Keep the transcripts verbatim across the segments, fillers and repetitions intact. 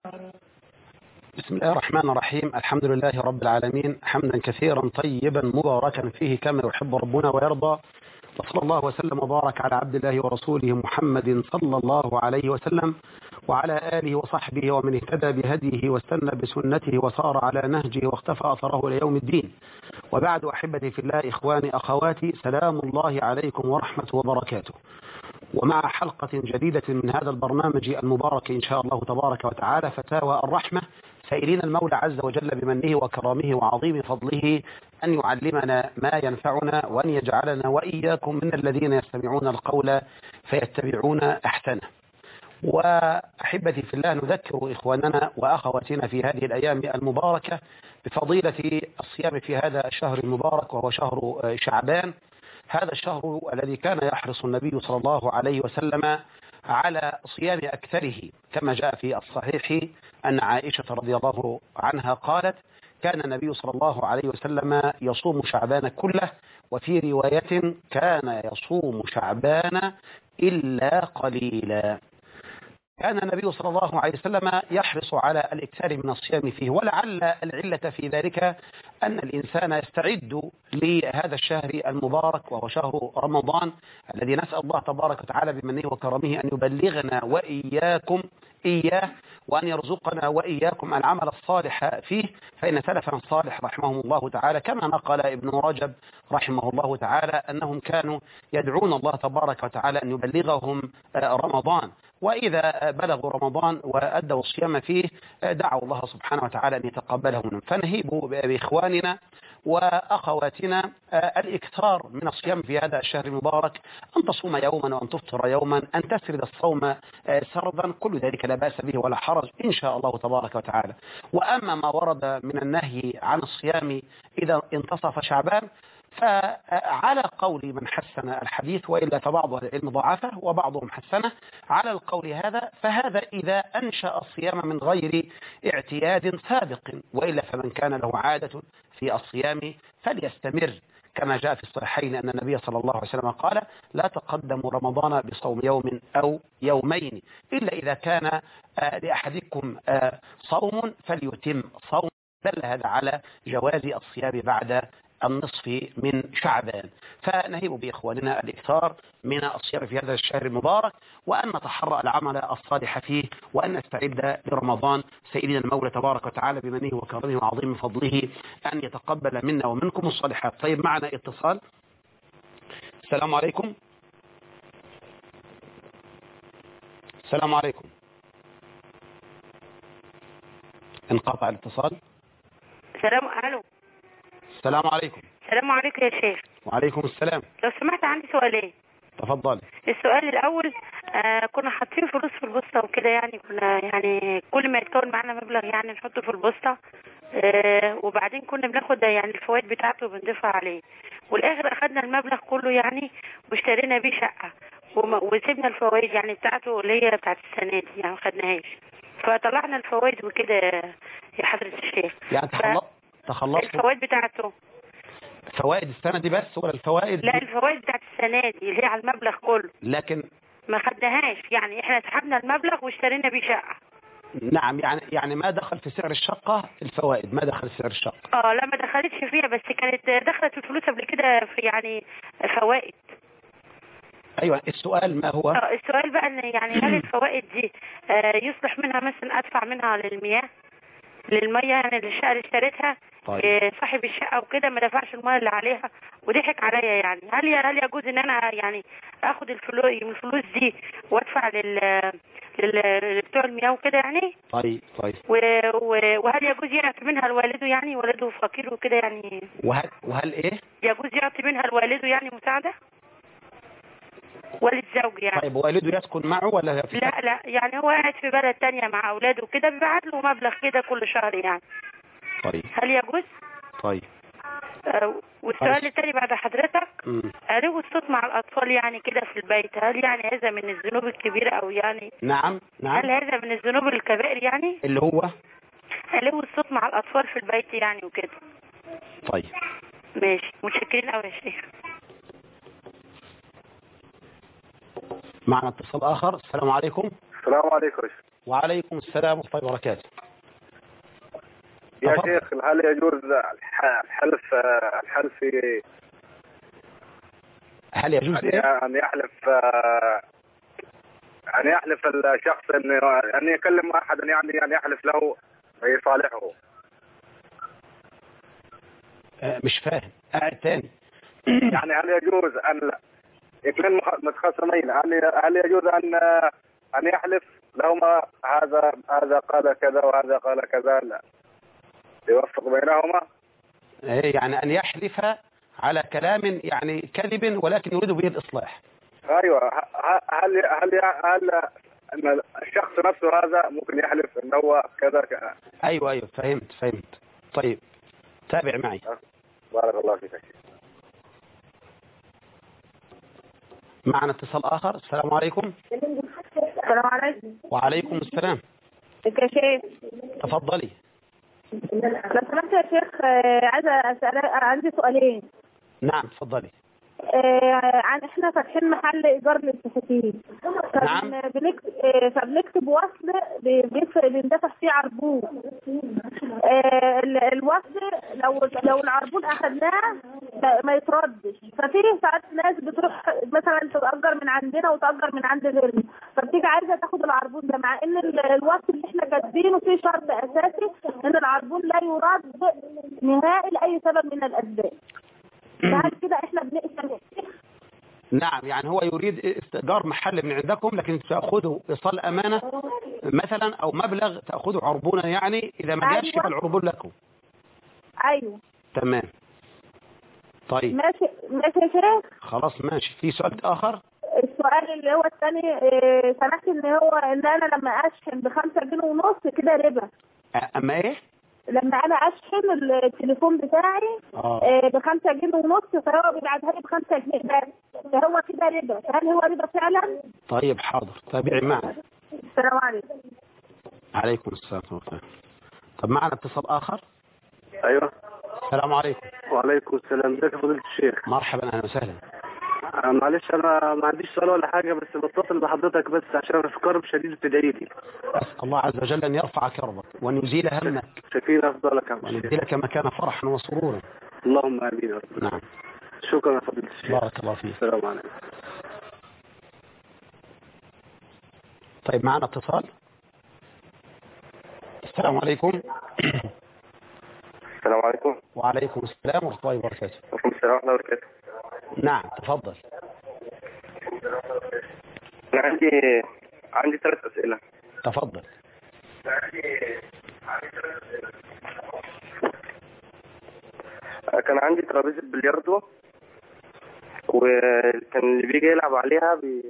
بسم الله الرحمن الرحيم. الحمد لله رب العالمين، حمدا كثيرا طيبا مباركا فيه كما يحب ربنا ويرضى، وصلى الله وسلم وبارك على عبد الله ورسوله محمد صلى الله عليه وسلم وعلى آله وصحبه ومن اهتدى بهديه واستنى بسنته وصار على نهجه واختفى أثره إلى يوم الدين. وبعد، أحبتي في الله، إخواني أخواتي، سلام الله عليكم ورحمة وبركاته. ومع حلقة جديدة من هذا البرنامج المبارك إن شاء الله تبارك وتعالى، فتاوى الرحمة، سائلين المولى عز وجل بمنه وكرامه وعظيم فضله أن يعلمنا ما ينفعنا، وأن يجعلنا وإياكم من الذين يستمعون القول فيتبعون أحسنه. وأحبتي في الله، نذكر إخواننا وأخواتنا في هذه الأيام المباركة بفضيلة الصيام في هذا الشهر المبارك، وهو شهر شعبان، هذا الشهر الذي كان يحرص النبي صلى الله عليه وسلم على صيام أكثره، كما جاء في الصحيح أن عائشة رضي الله عنها قالت: كان النبي صلى الله عليه وسلم يصوم شعبان كله، وفي رواية كان يصوم شعبان إلا قليلا. كان النبي صلى الله عليه وسلم يحرص على الإكثار من الصيام فيه، ولعل العلة في ذلك أن الإنسان يستعد لهذا الشهر المبارك، وهو شهر رمضان الذي نسأل الله تبارك وتعالى بمنه وكرمه أن يبلغنا وإياكم إياه، وأن يرزقنا وإياكم العمل الصالح فيه، فإن سلفنا الصالح رحمهم الله تعالى كما نقل ابن رجب رحمه الله تعالى أنهم كانوا يدعون الله تبارك وتعالى أن يبلغهم رمضان، وإذا بلغوا رمضان وأدوا الصيام فيه دعوا الله سبحانه وتعالى أن يتقبله منهم. فنهيب بإخواننا وأخواتنا الإكثار من الصيام في هذا الشهر المبارك، أن تصوم يوما وأن تفطر يوما، أن تسرد الصوم سردا، كل ذلك لا بأس به ولا حرج إن شاء الله تبارك وتعالى. وأما ما ورد من النهي عن الصيام إذا انتصف شعبان، فعلى قول من حسن الحديث، وإلا فبعض أهل العلم ضعفه وبعضهم حسنه، على القول هذا فهذا إذا أنشأ الصيام من غير اعتياد سابق، وإلا فمن كان له عادة في الصيام فليستمر، كما جاء في الصحيحين أن النبي صلى الله عليه وسلم قال: لا تقدموا رمضان بصوم يوم أو يومين، إلا إذا كان لأحدكم صوم فليتم صوم، دل هذا على جواز الصيام بعد النصف من شعبان. فنهيب بإخواننا الإكثار من الصيام في هذا الشهر المبارك، وأن نتحرى العمل الصالح فيه، وأن نستعد لرمضان، سائلين المولى تبارك وتعالى بمنه وكرمه وعظيم فضله أن يتقبل منا ومنكم الصالحات. طيب، معنا اتصال. السلام عليكم. السلام عليكم. انقطع الاتصال. السلام الو السلام عليكم. السلام عليكم يا شيخ. وعليكم السلام. لو سمحت، عندي سؤالين. تفضل. السؤال الاول، آه كنا حاطين فلوس في البوسطه وكده، يعني كنا يعني كل ما يتكون معنا مبلغ يعني نحطه في البوسطه، آه وبعدين كنا بناخد يعني الفوائد بتاعته وبندفع عليه، والاخر اخدنا المبلغ كله يعني واشترينا بيه شقه، وسيبنا الفوائد يعني بتاعته اللي هي بتاعت السنه دي يعني ما خدناهاش، فطلعنا الفوائد وكده يا حضره الشيخ. يعني تخلص تخلصت الفوائد بتاعته. فوائد السنة دي بس ولا الفوائد؟ لا، الفوائد بتاعت السنة دي اللي هي على المبلغ كله، لكن ما خدناهاش، يعني احنا سحبنا المبلغ واشترينا بيه شقة. نعم، يعني يعني ما دخل في سعر الشقة الفوائد، ما دخل في سعر الشقة. اه لا، ما دخلتش فيها، بس كانت دخلت الفلوس قبل كده في يعني فوائد. ايوه، السؤال ما هو؟ اه السؤال بقى ان يعني هل الفوائد دي آه يصلح منها مثلا ادفع منها للمياه للميه، يعني للشقه اللي اشتريتها؟ طيب. إيه، صاحب الشقه وكده ما دفعش الميه اللي عليها وضحك عليا، يعني هل هل يجوز ان انا يعني اخد الفلوس من الفلوس دي وادفع لل لل بتوع المياه وكده يعني؟ طيب طيب. وهل يجوز يعطي منها لوالده، يعني والده فقير وكده يعني؟ وهل وهل ايه؟ يجوز يعطي منها لوالده يعني مساعده؟ والد زوج يعني. طيب، والده يسكن معه ولا في؟ لا لا، يعني هو قاعد في بلد تانية مع اولاده وكده، بيبعت له مبلغ كده كل شهر يعني. طيب. هل يجوز؟ طيب. آه والسؤال الثاني بعد حضرتك، علو الصوت مع الأطفال يعني كده في البيت، هل يعني هذا من الذنوب الكبيرة أو يعني؟ نعم نعم. هل هذا من الذنوب الكبائر يعني؟ اللي هو علو الصوت مع الأطفال في البيت يعني وكده. طيب ماشي، متشكرين أوي يا شيخ. معنا اتصال آخر. السلام عليكم. السلام عليكم. وعليكم السلام ورحمة الله وبركاته. يا تفضل. شيخ هل يجوز الحلف الحلف في هل يجوز يعني إيه؟ أن يحلف أن يحلف الشخص أن أن يكلم أحدا يعني أن يحلف له ويصالحه؟ آه مش فاهم، قاعد تاني. يعني هل يجوز أن اثنين متخاصمين هل هل يجوز أن أن يحلف لهما هذا هذا قال كذا وهذا قال كذا، لا يوفق بينهما؟ إيه يعني أن يحلف على كلام يعني كذب ولكن يريد به الإصلاح. ايوه هل هل هل ان الشخص نفسه هذا ممكن يحلف ان هو كذا كذا؟ ايوه ايوه فهمت فهمت. طيب تابع معي. بارك الله فيك. معنا اتصال اخر. السلام عليكم. السلام عليكم. وعليكم السلام. ازيك يا شيخ؟ تفضلي. لو سمحت يا شيخ عايزه اسال، عندي سؤالين. نعم تفضلي. آه عن احنا فاتحين محل ايجار للفساتين. نعم. فبنكتب آه فبنكتب وصل بندفع فيه عربون. آه الوصل لو لو العربون اخذناه ما يتردش، ففي ساعات ناس بتروح مثلا تتاجر من عندنا وتاجر من عند غيرنا، فبتيجي عايزه تاخد العربون ده، مع ان الوصل اللي احنا كاتبينه فيه شرط اساسي ان العربون لا يرد نهائي لاي سبب من الاسباب. بعد كده احنا بنقسم. نعم يعني هو يريد استئجار محل من عندكم لكن تأخذوا إيصال أمانة مثلا أو مبلغ تأخذوا عربونا، يعني إذا ما جاش يبقى العربون لكم. أيوه تمام. طيب ماشي ماشي يا شيخ. خلاص ماشي. في سؤال آخر؟ السؤال اللي هو الثاني، اه سمعت ان هو ان انا لما اشحن بخمسة جنيه ونص كده ربا. أما إيه؟ لما انا اشحن التليفون بتاعي آه. بخمسة جنيه ونص فهو بيبعتها لي بخمسة جنيه بس، فهو كده ربا، فهل هو ربا فعلا؟ طيب حاضر تابعي معنا. السلام عليكم. عليكم السلام ورحمة الله. طب معنا اتصال آخر. ايوه السلام عليكم. وعليكم السلام. ازيك يا فضيلة الشيخ؟ مرحبا اهلا وسهلا. معلش انا ما عنديش سؤال ولا حاجه، بس بتصل بحضرتك بس عشان انا في كرب شديد بتدعي لي. اسال الله عز وجل ان يرفع كربك وان يزيل همك. شكرا افضلك يا وان يبدلك مكان فرحا وسرورا. اللهم امين يا رب. نعم. شكرا يا فضيلة الشيخ. بارك الله فيك. السلام عليكم. طيب معنا اتصال. السلام عليكم. السلام عليكم. وعليكم السلام ورحمة الله وبركاته. وعليكم السلام ورحمة الله وبركاته. نعم تفضل. أنا عندي عندي ثلاث أسئلة. تفضل. كان عندي ترابيزة بلياردو، وكان اللي بيجي يلعب عليها بي...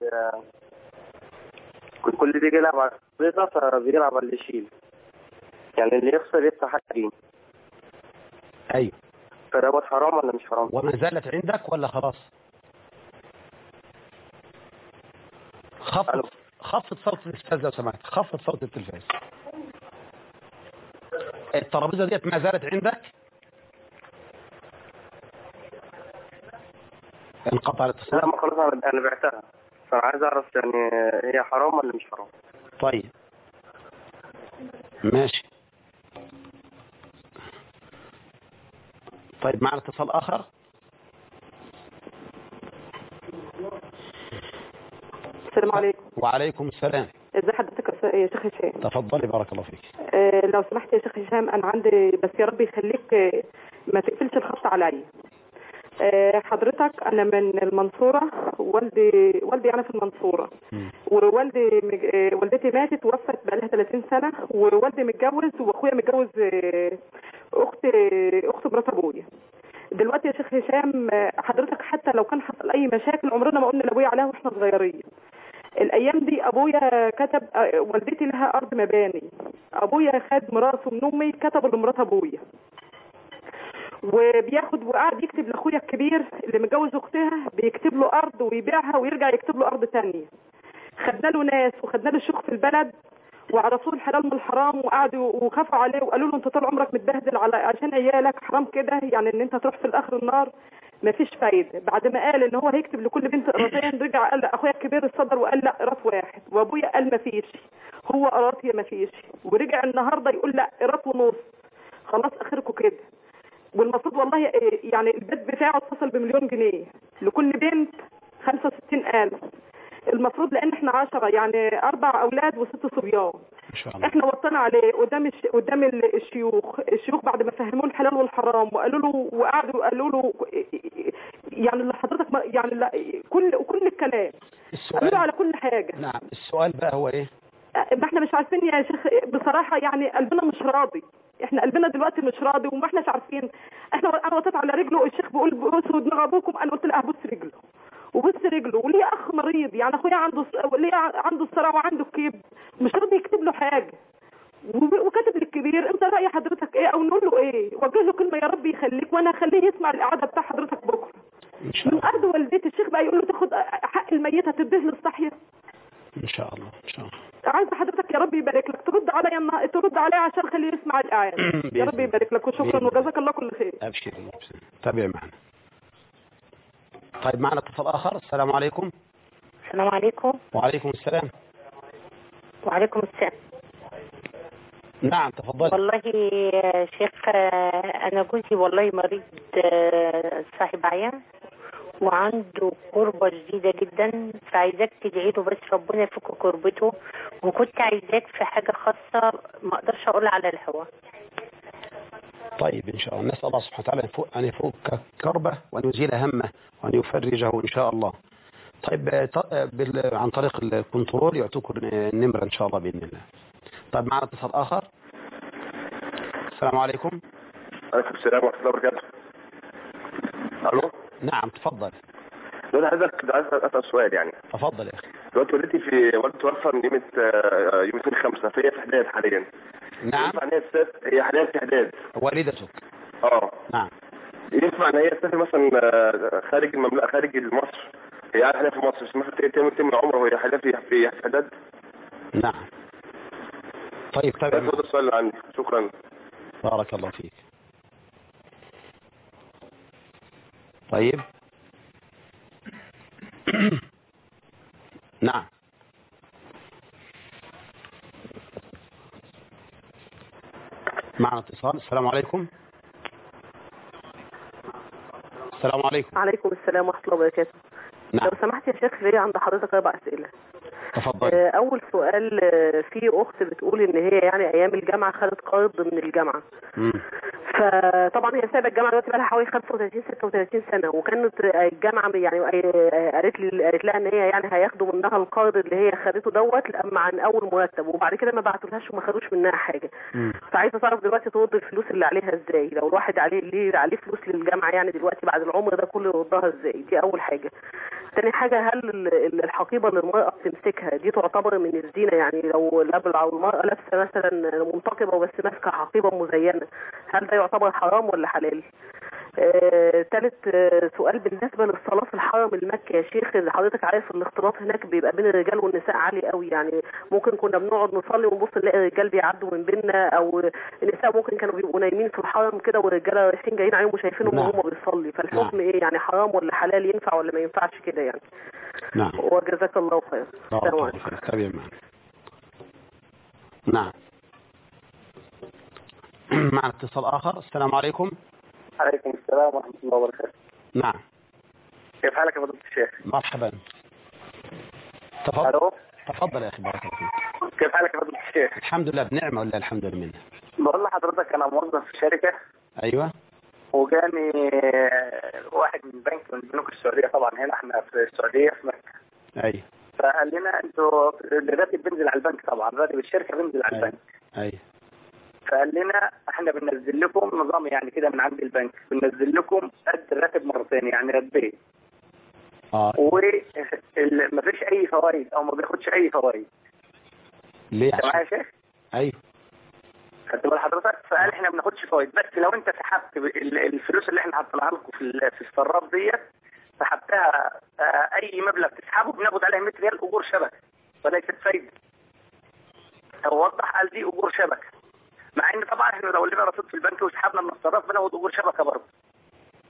كل اللي بيجي يلعب على الترابيزة فبيلعب على اللي يشيل، يعني اللي يخسر يدفع حقين. أيوه. فدوت حرام ولا مش حرام؟ وما زالت عندك ولا خلاص؟ خفض خفض صوت التلفاز لو سمحت، خفض صوت التلفاز. الترابيزة ديت ما زالت عندك؟ انقطع الاتصال؟ لا ما خلاص انا بعتها، فانا عايز اعرف يعني هي حرام ولا مش حرام. طيب ماشي. طيب معنا اتصال اخر. السلام عليكم. وعليكم السلام. ازي حضرتك يا شيخ هشام؟ تفضلي بارك الله فيك. آه لو سمحت يا شيخ هشام، انا عندي بس يا رب يخليك آه ما تقفلش الخط عليا. آه حضرتك انا من المنصوره، والدي والدي انا في المنصوره، ووالدي مج... آه والدتي ماتت ووفت بقى لها ثلاثين سنه، ووالدي متجوز واخويا متجوز آه اخت اخت مرات ابويا. دلوقتي يا شيخ هشام حضرتك حتى لو كان حصل اي مشاكل عمرنا ما قلنا لابويا عليها واحنا صغيرين. الايام دي ابويا كتب، والدتي لها ارض مباني، ابويا خد ميراثه من امي كتبه لمرات ابويا، وبياخد وقاعد يكتب لاخويا الكبير اللي متجوز اختها بيكتب له ارض ويبيعها ويرجع يكتب له ارض ثانيه. خدنا له ناس وخدنا له شيوخ في البلد وعرفوه الحلال من الحرام، وقعدوا وخافوا عليه وقالوا له انت طول عمرك متبهدل على عشان عيالك، حرام كده يعني ان انت تروح في الاخر النار مفيش فايده. بعد ما قال ان هو هيكتب لكل بنت قراطين رجع قال لا اخويا الكبير اتصدر وقال لا قراط واحد، وابويا قال مفيش. هو قراط يا ما فيش، ورجع النهارده يقول لا قراط ونص، خلاص اخركم كده. والمفروض والله يعني البيت بتاعه اتصل بمليون جنيه لكل بنت خمسة وستين ألف، المفروض لان احنا عشرة يعني اربع اولاد وست صبيان ان شاء الله. احنا وطنا عليه قدام الش... قدام الشيوخ، الشيوخ بعد ما فهموه الحلال والحرام وقالوا له وقعدوا قالوا له يعني اللي حضرتك ما... يعني لا كل كل الكلام قالوا له على كل حاجه. نعم السؤال بقى هو ايه؟ ما احنا مش عارفين يا شيخ بصراحه، يعني قلبنا مش راضي، احنا قلبنا دلوقتي مش راضي وما احناش عارفين. احنا انا وطيت على رجله، الشيخ بيقول بوسوا دماغ ابوكم، انا قلت له ابوس رجله وبص رجله، وليه اخ مريض يعني اخويا عنده ليه عنده الصرع وعنده الكيب، مش راضي يكتب له حاجه وكاتب للكبير. انت راي حضرتك ايه او نقول له ايه؟ وجه له كلمه يا رب يخليك، وانا هخليه يسمع الاعاده بتاع حضرتك بكره ان شاء الله. من ارض والدتي الشيخ بقى يقول له تاخد حق الميته تديه للصحيه. ان شاء الله ان شاء الله. عايز حضرتك يا رب يبارك لك ترد عليا ترد عليا عشان خليه يسمع الاعاده. يا رب يبارك لك وشكرا وجزاك الله كل خير. ابشر ابشر. تابع معنا. طيب معنا اتصال اخر. السلام عليكم. السلام عليكم. وعليكم السلام. وعليكم السلام. نعم تفضل. والله يا شيخ انا جوزي والله مريض صاحب عيان وعنده كربة شديدة جدا، فعايزاك تدعي له بس ربنا يفك كربته، وكنت عايزاك في حاجة خاصة ما اقدرش اقولها على الهواء. طيب ان شاء الله نسأل الله سبحانه وتعالى ان يفك كربه وان يزيل همه وان يفرجه ان شاء الله. طيب عن طريق الكنترول يعطوكم النمرة ان شاء الله باذن الله. طيب معنا اتصال اخر. السلام عليكم. عليكم السلام ورحمة الله وبركاته. الو. نعم تفضل. انا عايزك عايز اسال سؤال يعني. تفضل يا اخي. دلوقتي والدتي في والدتي توفى من يوم يوم اثنين خمسة، فهي في حداد حاليا. نعم. ينفع ان هي تسافر؟ هي حاليا في حداد. والدتك. اه. نعم. ينفع ان هي تسافر مثلا خارج المملكه خارج مصر؟ هي قاعده حاليا في مصر بس مثلا تعمل تم عمره وهي حاليا في في حداد. نعم. طيب تابع. هذا السؤال اللي عندي. شكرا. بارك الله فيك. طيب. نعم. معنا اتصال. السلام عليكم. السلام عليكم. عليكم السلام ورحمه الله وبركاته. نعم. لو سمحت يا شيخ ليا عند حضرتك اربع اسئله. تفضل. اول سؤال، في اخت بتقول ان هي يعني ايام الجامعه خدت قرض من الجامعه. امم فطبعا هي سايبه الجامعه دلوقتي بقى لها حوالي خمسة وثلاثين ستة وثلاثين سنه، وكانت الجامعه يعني قالت لي قالت لها ان هي يعني هياخدوا منها القرض اللي هي خدته دوت لما عن اول مرتب، وبعد كده ما بعتولهاش وما خدوش منها حاجه. مم. فعايزه تعرف دلوقتي ترد الفلوس اللي عليها ازاي، لو الواحد عليه ليه عليه فلوس للجامعه يعني دلوقتي بعد العمر ده كله يردها ازاي؟ دي اول حاجه. تاني حاجه، هل الحقيبه اللي المراه بتمسكها دي تعتبر من الزينه؟ يعني لو لو المراه لابسه مثلا منتقبه وبس ماسكه حقيبه مزينه، هل ده يعتبر حرام ولا حلال؟ آه، ثالث آه، سؤال بالنسبه للصلاه في الحرم المكي يا شيخ، اللي حضرتك عارف الاختلاط هناك بيبقى بين الرجال والنساء عالي قوي، يعني ممكن كنا بنقعد نصلي ونبص نلاقي الرجال بيعدوا من بيننا، او النساء ممكن كانوا بيبقوا نايمين في الحرم كده والرجاله رايحين جايين عليهم وشايفينهم نعم. وهم بيصلي، فالحكم نعم. ايه يعني؟ حرام ولا حلال؟ ينفع ولا ما ينفعش كده يعني؟ نعم. وجزاك الله خير. بارك الله فيك. تابع معنا. نعم. معنا اتصال آخر. السلام عليكم. عليكم السلام ورحمة الله وبركاته. نعم. كيف حالك يا فضيلة الشيخ؟ مرحبا. تفضل. الو. تفضل يا أخي بارك الله فيك. كيف حالك يا فضيلة الشيخ؟ الحمد لله بنعمة ولا الحمد لله منه. بقول لحضرتك أنا موظف في شركة. أيوة. وجاني واحد من بنك من بنوك السعودية، طبعا هنا احنا في السعودية في مكة. أيوة. فقال لنا انتوا الراتب بينزل على البنك، طبعا راتب الشركة بينزل على البنك. أيوة. فقال لنا احنا بننزل لكم نظام يعني كده من عند البنك، بننزل لكم قد الراتب مرتين يعني راتبين. اه. وما فيش اي فوائد او ما بياخدش اي فوائد. ليه؟ انت معايا يا شيخ؟ ايوه. خدت بال حضرتك؟ فقال احنا ما بناخدش فوائد، بس لو انت سحبت الفلوس اللي احنا حطيناها لكم في في الصراف ديت، سحبتها اي مبلغ تسحبه بناخد عليه مية ريال اجور شبكه وليست فايده. هو وضح قال دي اجور شبكه، مع ان طبعا احنا لو لنا رصيد في البنك وسحبنا من الصراف بناخد اجور شبكه برضه.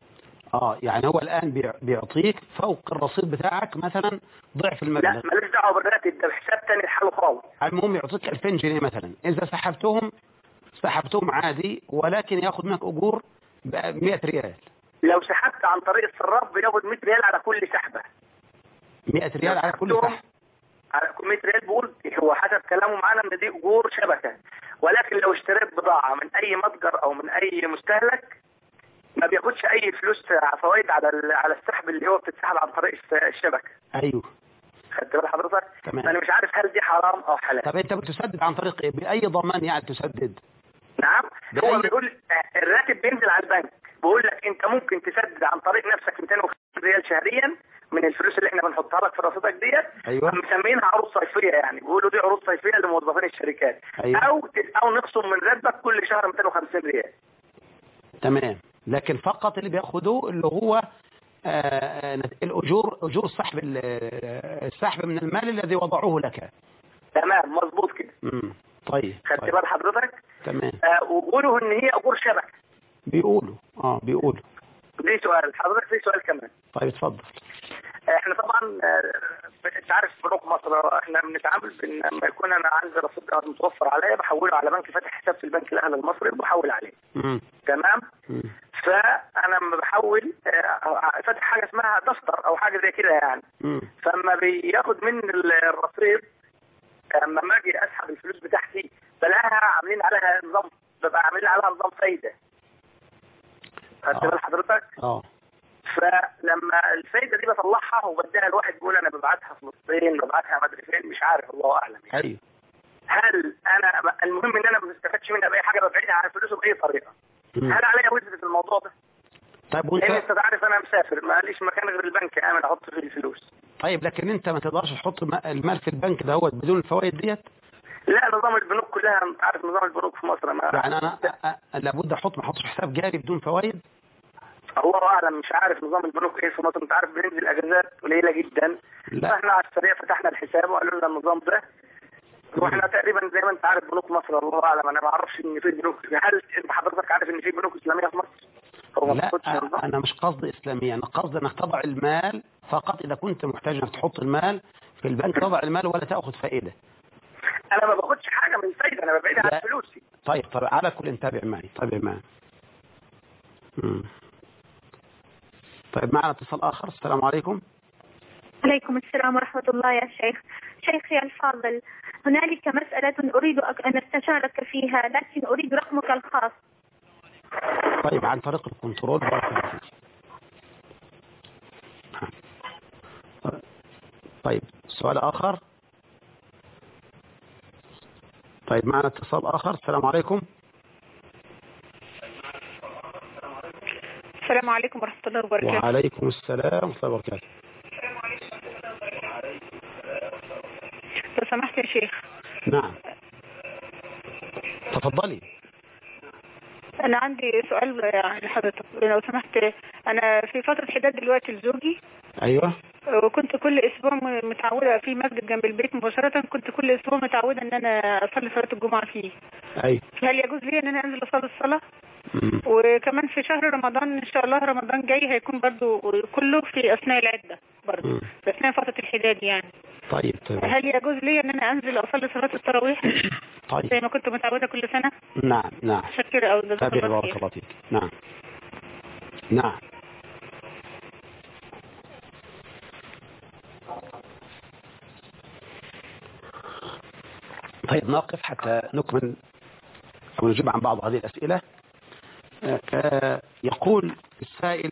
اه يعني هو الآن بيع- بيعطيك فوق الرصيد بتاعك مثلا ضعف لا المبلغ. ماليش دعوه بالراتب ده، بحساب تاني لحاله خالص. المهم يعطيك ألفين جنيه مثلا، إذا سحبتهم سحبتهم عادي، ولكن ياخذ منك أجور ب مئة ريال. لو سحبت عن طريق الصراف بياخد مية ريال على كل سحبه. مئة ريال على كل سحبتهم سحب. على مية ريال، بيقول هو حسب كلامه معانا ان دي اجور شبكه، ولكن لو اشتريت بضاعه من اي متجر او من اي مستهلك ما بياخدش اي فلوس فوائد على ال- على السحب اللي هو بتتسحب عن طريق الس- الشبكه. أيوه خدت بال حضرتك؟ تمام. انا مش عارف هل دي حرام او حلال. طب أنت بتسدد عن طريق إيه؟ بأي ضمان يعني تسدد؟ نعم. بأي- هو بيقول الراتب بينزل على البنك، بيقول لك انت ممكن تسدد عن طريق نفسك مئتين وخمسين ريال شهريا من الفلوس اللي احنا بنحطها لك في رصيدك ديت. أيوه. مسمينها عروض صيفيه، يعني بيقولوا دي عروض صيفيه لموظفين الشركات. أيوه. او او نخصم من راتبك كل شهر مئتين وخمسين ريال. تمام. لكن فقط اللي بياخدوه اللي هو آه، نت- الأجور، أجور السحب ال- السحب من المال الذي وضعوه لك. تمام مظبوط كده. امم طيب. خدت طيب. بال حضرتك؟ تمام. آه وبيقولوا ان هي اجور شبكه. بيقولوا اه بيقولوا. دي سؤال حضرتك، في سؤال كمان. طيب اتفضل. احنا طبعا آه، انت عارف بنوك مصر احنا بنتعامل بان لما يكون انا عندي رصيد متوفر عليا بحوله على بنك فاتح حساب في البنك الاهلي المصري وبحول عليه. امم تمام. امم فانا لما بحول آه، فاتح حاجه اسمها دفتر او حاجه زي كده يعني. امم فلما بياخد من الرصيد لما ما اجي اسحب الفلوس بتاعتي بلاقيها عاملين عليها نظام، ببقى عاملين عليها نظام فايده. خدت آه. بال حضرتك؟ اه فلما الفايده دي بطلعها وبديها الواحد بيقول انا ببعتها فلسطين، ببعتها مدري فين، مش عارف الله اعلم يعني. ايوه. هل انا ب- المهم ان انا ما بستفادش منها باي حاجه، ببعدها عن فلوسه باي طريقه. مم. هل عليا وزن في الموضوع ده؟ طيب لان وانت انت عارف انا مسافر ماليش مكان غير البنك امن احط فيه الفلوس. طيب لكن انت ما تقدرش تحط الم- المال في البنك دوت بدون الفوائد ديت؟ لا نظام البنوك كلها انت عارف نظام البنوك في مصر ما يعني انا أ- أ- لابد احط ما احطش حساب جاري بدون فوائد؟ الله اعلم، مش عارف نظام البنوك ايه في مصر. انت عارف بننزل اجازات قليله جدا. لا. فاحنا على السريع فتحنا الحساب وقالوا لنا النظام ده، واحنا تقريبا زي ما انت عارف بنوك مصر الله اعلم، انا ما اعرفش ان في بنوك. هل انت حضرتك عارف ان في بنوك اسلاميه في مصر؟ هو ما لا بتاخدش النظام؟ انا مش قصدي اسلاميه، انا قصدي انك تضع المال فقط اذا كنت محتاج انك تحط المال في البنك، تضع المال ولا تاخذ فائده. انا ما باخدش حاجه من فايده، انا ببعدها لا. عن فلوسي. طيب طيب على كل انتبه معي، تابع معي. مم. طيب معنا اتصال اخر. السلام عليكم. عليكم السلام ورحمة الله يا شيخ. شيخي الفاضل، هنالك مسألة أريد أن أستشارك فيها، لكن أريد رقمك الخاص. طيب عن طريق الكنترول. بارك الله فيك. طيب سؤال آخر. طيب معنا اتصال آخر. السلام عليكم. السلام عليكم ورحمة الله وبركاته. وعليكم السلام ورحمة الله وبركاته. لو سمحت يا شيخ. نعم تفضلي. أنا عندي سؤال لحضرتك لو سمحت. أنا في فترة حداد دلوقتي لزوجي. أيوة. وكنت كل أسبوع متعودة في مسجد جنب البيت مباشرة، كنت كل أسبوع متعودة إن أنا أصلي صلاة الجمعة فيه. أيوة. هل يجوز لي إن أنا أنزل أصلي الصلاة؟ مم. وكمان في شهر رمضان إن شاء الله، رمضان جاي هيكون برضو كله في أثناء العدة برضو، مم. في أثناء فترة الحداد يعني. طيب طيب. هل يجوز لي إن أنا أنزل أصلي صلاة التراويح زي طيب. ما كنت متعودة كل سنة؟ نعم نعم. شكرا أو جزاك تابع الله بارك خير. الله فيك. نعم نعم. طيب نقف حتى نكمل أو نجيب عن بعض هذه الأسئلة. آه، آه، يقول السائل: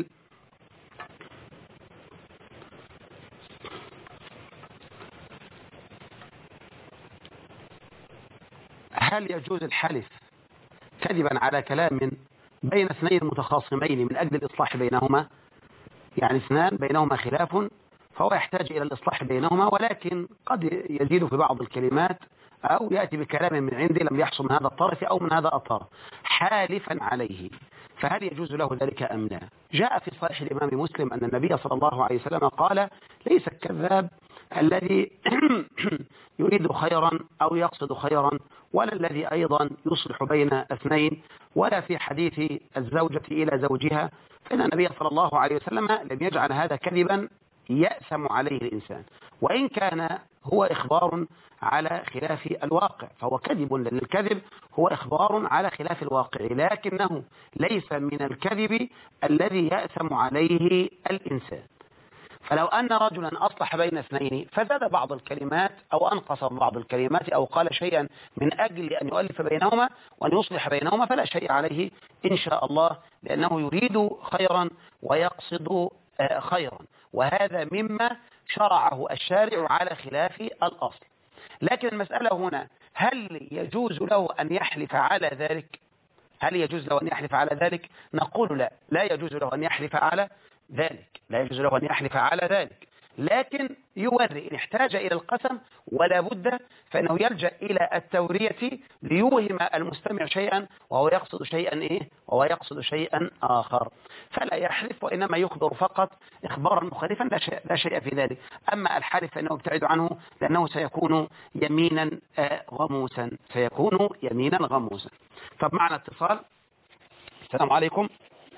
هل يجوز الحلف كذبا على كلام بين اثنين متخاصمين من أجل الإصلاح بينهما؟ يعني اثنان بينهما خلاف فهو يحتاج إلى الإصلاح بينهما، ولكن قد يزيد في بعض الكلمات أو يأتي بكلام من عنده لم يحصل من هذا الطرف أو من هذا الطرف حالفا عليه، فهل يجوز له ذلك أم لا؟ جاء في صحيح الإمام مسلم أن النبي صلى الله عليه وسلم قال: ليس الكذاب الذي يريد خيرا أو يقصد خيرا، ولا الذي أيضا يصلح بين اثنين، ولا في حديث الزوجة إلى زوجها، فإن النبي صلى الله عليه وسلم لم يجعل هذا كذبا يأثم عليه الإنسان، وإن كان هو إخبار على خلاف الواقع، فهو كذب، لأن الكذب هو إخبار على خلاف الواقع، لكنه ليس من الكذب الذي يأثم عليه الإنسان. فلو أن رجلا أصلح بين اثنين فزاد بعض الكلمات أو أنقص بعض الكلمات أو قال شيئا من أجل أن يؤلف بينهما وأن يصلح بينهما فلا شيء عليه إن شاء الله، لأنه يريد خيرا ويقصد خيرا، وهذا مما شرعه الشارع على خلاف الأصل. لكن المسألة هنا، هل يجوز له أن يحلف على ذلك؟ هل يجوز له أن يحلف على ذلك؟ نقول لا، لا يجوز له أن يحلف على ذلك، لا يجوز له أن يحلف على ذلك، لكن يوري إن احتاج إلى القسم ولا بد فإنه يلجأ إلى التورية ليوهم المستمع شيئا وهو يقصد شيئا إيه؟ وهو يقصد شيئا آخر، فلا يحلف وإنما يخبر فقط إخبارا مخالفا، لا شيء, لا شيء في ذلك. أما الحالف فإنه يبتعد عنه لأنه سيكون يمينا غموسا، سيكون يمينا غموسا. طب معنا اتصال. السلام عليكم.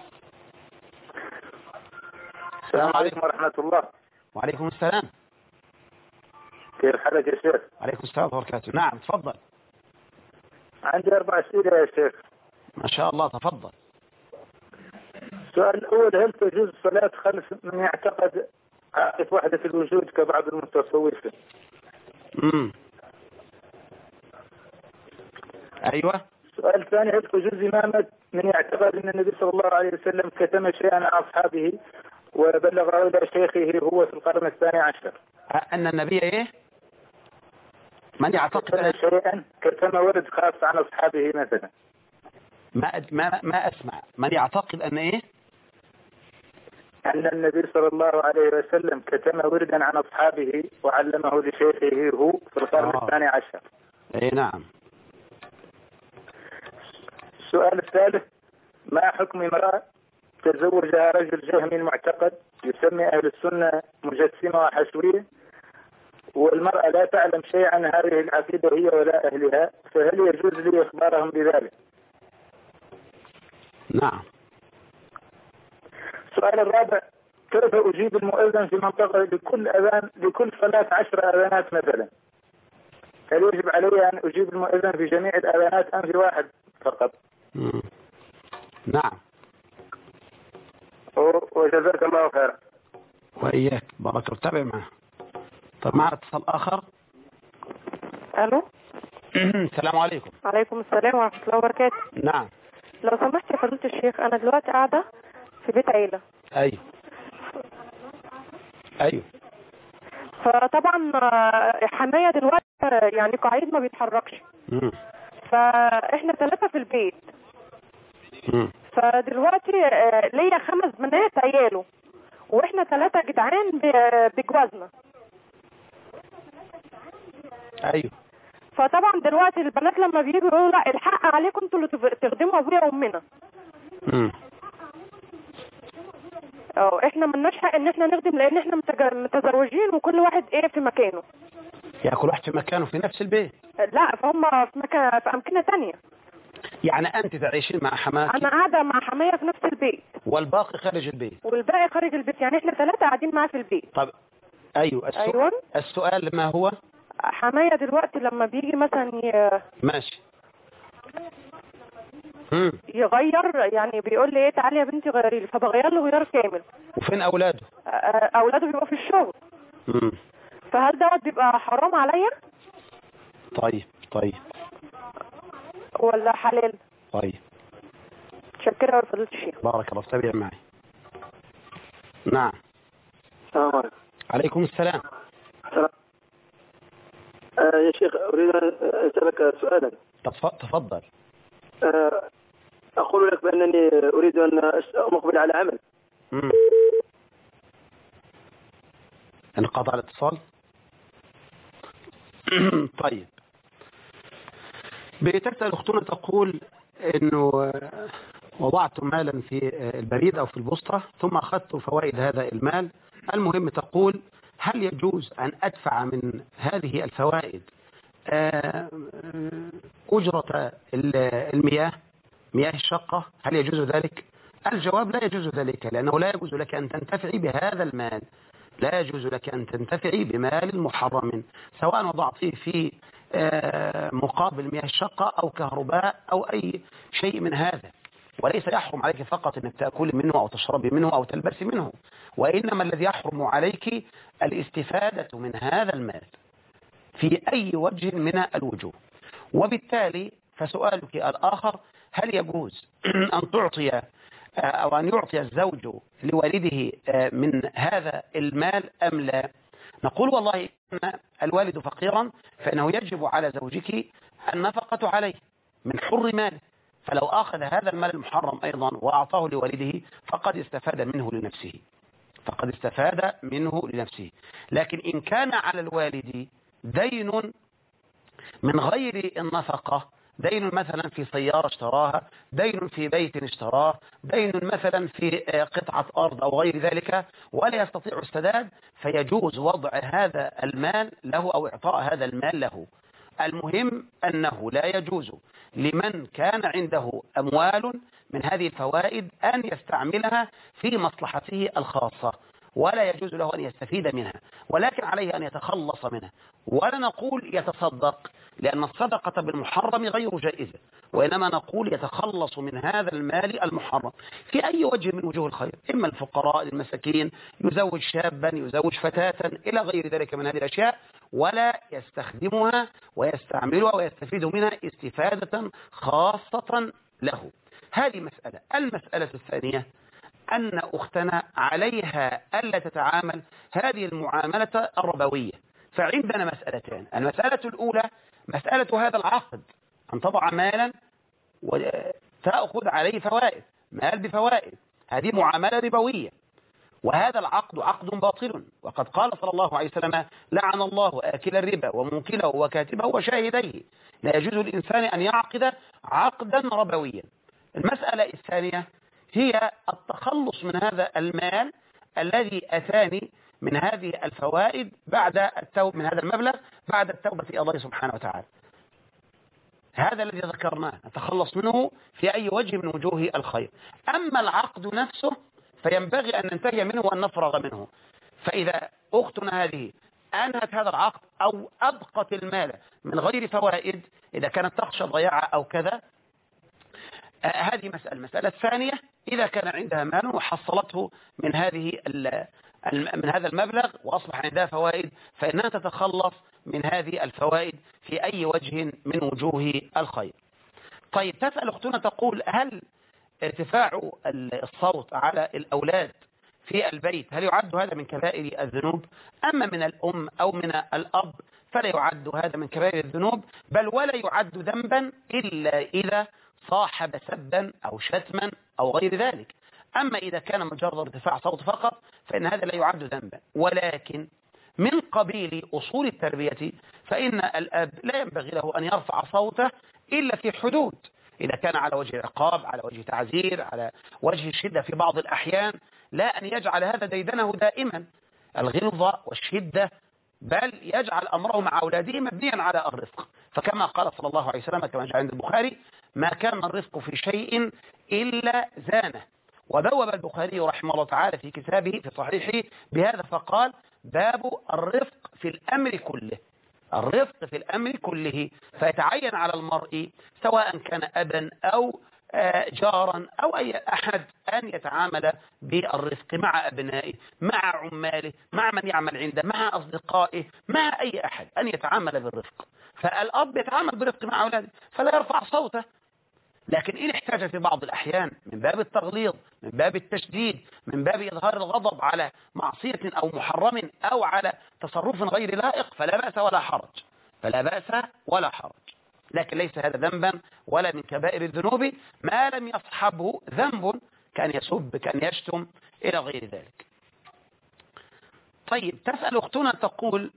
السلام عليكم ورحمة الله. وعليكم السلام. كيف حالك يا شيخ؟ وعليكم السلام ورحمة الله وبركاته. نعم تفضل. عندي أربع أسئلة يا شيخ. ما شاء الله تفضل. السؤال الأول، هل تجوز صلاة خلف من يعتقد عقيدة وحدة الوجود كبعض المتصوفة؟ امم أيوة. السؤال الثاني، هل تجوز إمامة من يعتقد أن النبي صلى الله عليه وسلم كتم شيئا عن أصحابه وبلغه إلى شيخه هو في القرن الثاني عشر؟ أن النبي إيه؟ من يعتقد كتم شيئا كتم ورد خاص عن أصحابه مثلا. ما ما ما أسمع. من يعتقد أن إيه؟ أن النبي صلى الله عليه وسلم كتم وردا عن أصحابه وعلمه لشيخه هو في القرن آه. الثاني عشر. إيه نعم. السؤال الثالث، ما حكم امرأة تزوجها رجل جهمي المعتقد يسمي أهل السنة مجسمة وحشوية، والمرأة لا تعلم شيء عن هذه العقيدة هي ولا أهلها، فهل يجوز لي إخبارهم بذلك؟ نعم. السؤال الرابع، كيف أجيب المؤذن في منطقة لكل أذان لكل صلاة عشر أذانات مثلا؟ هل يجب علي أن أجيب المؤذن في جميع الأذانات أم في واحد فقط؟ مم. نعم. وجزاك الله خيرا. وإياك بارك الله. تابع معه. طب معنا اتصال آخر. ألو. السلام عليكم. عليكم السلام ورحمة الله وبركاته. نعم. لو سمحت يا فضيلة الشيخ، أنا دلوقتي قاعدة في بيت عيلة. أيوه أيوه. فطبعا حماية دلوقتي يعني قاعد ما بيتحركش. مم. فإحنا ثلاثة في البيت. مم. فدلوقتي ليا خمس بنات عياله، واحنا ثلاثة جدعان بجوازنا. ايوه. فطبعا دلوقتي البنات لما بييجوا يقولوا لا الحق عليكم انتوا اللي تخدموا ابويا وامنا. امم اه احنا مالناش حق ان احنا نخدم، لان احنا متزوجين وكل واحد ايه في مكانه. يعني كل واحد في مكانه في نفس البيت؟ لا فهم في مكان في امكنه ثانيه. يعني أنت تعيشين مع حماك؟ أنا قاعدة مع حماية في نفس البيت، والباقي خارج البيت؟ والباقي خارج البيت، يعني إحنا ثلاثة قاعدين معاه في البيت. طب أيوة. السؤال, أيوة. السؤال ما هو؟ حماية دلوقتي لما بيجي مثلا ي... ماشي مم. يغير، يعني بيقول لي إيه تعالي يا بنتي غيري لي، فبغير له غيار كامل. وفين أولاده؟ أولاده بيبقوا في الشغل. مم. فهل دوت بيبقى حرام عليا؟ طيب طيب. ولا حلال؟ طيب. شكرا يا فضيلة الشيخ. بارك الله. تابع معي. نعم. السلام عليكم. عليكم السلام. السلام. آه يا شيخ أريد أن أسألك سؤالا. تفضل. آه أقول لك بأنني أريد أن أقبل على عمل. مم. انقطع الاتصال. طيب. بتسأل أختنا تقول إنه وضعت مالا في البريد أو في البوسطة ثم أخذت فوائد هذا المال. المهم تقول هل يجوز أن أدفع من هذه الفوائد أجرة المياه مياه الشقة؟ هل يجوز ذلك؟ الجواب لا يجوز ذلك، لأنه لا يجوز لك أن تنتفعي بهذا المال، لا يجوز لك أن تنتفعي بمال محرم سواء وضعتيه في مقابل مياه الشقة أو كهرباء أو أي شيء من هذا. وليس يحرم عليك فقط أنك تأكلي منه أو تشربي منه أو تلبسي منه، وإنما الذي يحرم عليك الاستفادة من هذا المال في أي وجه من الوجوه. وبالتالي فسؤالك الآخر، هل يجوز أن تعطي أو أن يعطي الزوج لوالده من هذا المال أم لا؟ نقول والله إن الوالد فقيرا فإنه يجب على زوجك النفقة عليه من حر ماله، فلو أخذ هذا المال المحرم أيضا وأعطاه لوالده فقد استفاد منه لنفسه فقد استفاد منه لنفسه. لكن إن كان على الوالد دين من غير النفقة، دين مثلا في سيارة اشتراها، دين في بيت اشتراه، دين مثلا في قطعة أرض أو غير ذلك ولا يستطيع السداد، فيجوز وضع هذا المال له أو إعطاء هذا المال له. المهم أنه لا يجوز لمن كان عنده أموال من هذه الفوائد أن يستعملها في مصلحته الخاصة، ولا يجوز له أن يستفيد منها، ولكن عليه أن يتخلص منها. ولا نقول يتصدق، لأن الصدقة بالمحرم غير جائزة، وإنما نقول يتخلص من هذا المال المحرم في أي وجه من وجوه الخير، إما الفقراء المساكين، يزوج شابا، يزوج فتاة، إلى غير ذلك من هذه الأشياء، ولا يستخدمها ويستعملها ويستفيد منها استفادة خاصة له. هذه مسألة. المسألة الثانية أن أختنا عليها ألا تتعامل هذه المعاملة الربوية. فعندنا مسألتين. المسألة الأولى مسألة هذا العقد، أن تضع مالا وتأخذ عليه فوائد، مال بفوائد، هذه معاملة ربوية، وهذا العقد عقد باطل. وقد قال صلى الله عليه وسلم: لعن الله آكل الربا وموكله وكاتبه وشاهديه. لا يجوز للإنسان أن يعقد عقدا ربويا. المسألة الثانية هي التخلص من هذا المال الذي أتاني من هذه الفوائد بعد التوبة، من هذا المبلغ بعد التوبة إلى الله سبحانه وتعالى. هذا الذي ذكرناه نتخلص منه في أي وجه من وجوه الخير. أما العقد نفسه فينبغي أن ننتهي منه وأن نفرغ منه. فإذا أختنا هذه أنهت هذا العقد أو أبقت المال من غير فوائد، إذا كانت تخشى ضياعه أو كذا، آه هذه مسألة. المسألة الثانية إذا كان عندها مال وحصلته من هذه من هذا المبلغ وأصبح عندها فوائد، فإنها تتخلص من هذه الفوائد في أي وجه من وجوه الخير. طيب، تسأل أختنا تقول: هل ارتفاع الصوت على الأولاد في البيت هل يعد هذا من كبائر الذنوب؟ أما من الأم أو من الأب فلا يعد هذا من كبائر الذنوب، بل ولا يعد ذنبا إلا إذا صاحب سبا أو شتما أو غير ذلك. أما إذا كان مجرد ارتفاع صوت فقط فإن هذا لا يعد ذنبا. ولكن من قبيل أصول التربية فإن الأب لا ينبغي له أن يرفع صوته إلا في حدود، إذا كان على وجه عقاب، على وجه تعزير، على وجه الشدة في بعض الأحيان، لا أن يجعل هذا ديدنه دائما الغلظة والشدة، بل يجعل أمره مع أولاده مبنيا على الرفق. فكما قال صلى الله عليه وسلم كما جاء عند البخاري: ما كان الرفق في شيء إلا زانه. وبوب البخاري رحمه الله تعالى في كتابه في صحيحه بهذا فقال: باب الرفق في الأمر كله. الرفق في الأمر كله، فيتعين على المرء سواء كان أبا أو جارا أو أي أحد أن يتعامل بالرفق مع أبنائه، مع عماله، مع من يعمل عنده، مع أصدقائه، مع أي أحد، أن يتعامل بالرفق. فالأب يتعامل بالرفق مع أولاده فلا يرفع صوته، لكن إن احتاج في بعض الأحيان من باب التغليظ، من باب التشديد، من باب إظهار الغضب على معصية أو محرم أو على تصرف غير لائق، فلا بأس ولا حرج، فلا بأس ولا حرج. لكن ليس هذا ذنبا ولا من كبائر الذنوب ما لم يصحبه ذنب كان يسب، كان يشتم، إلى غير ذلك. طيب، تسأل أختنا تقول: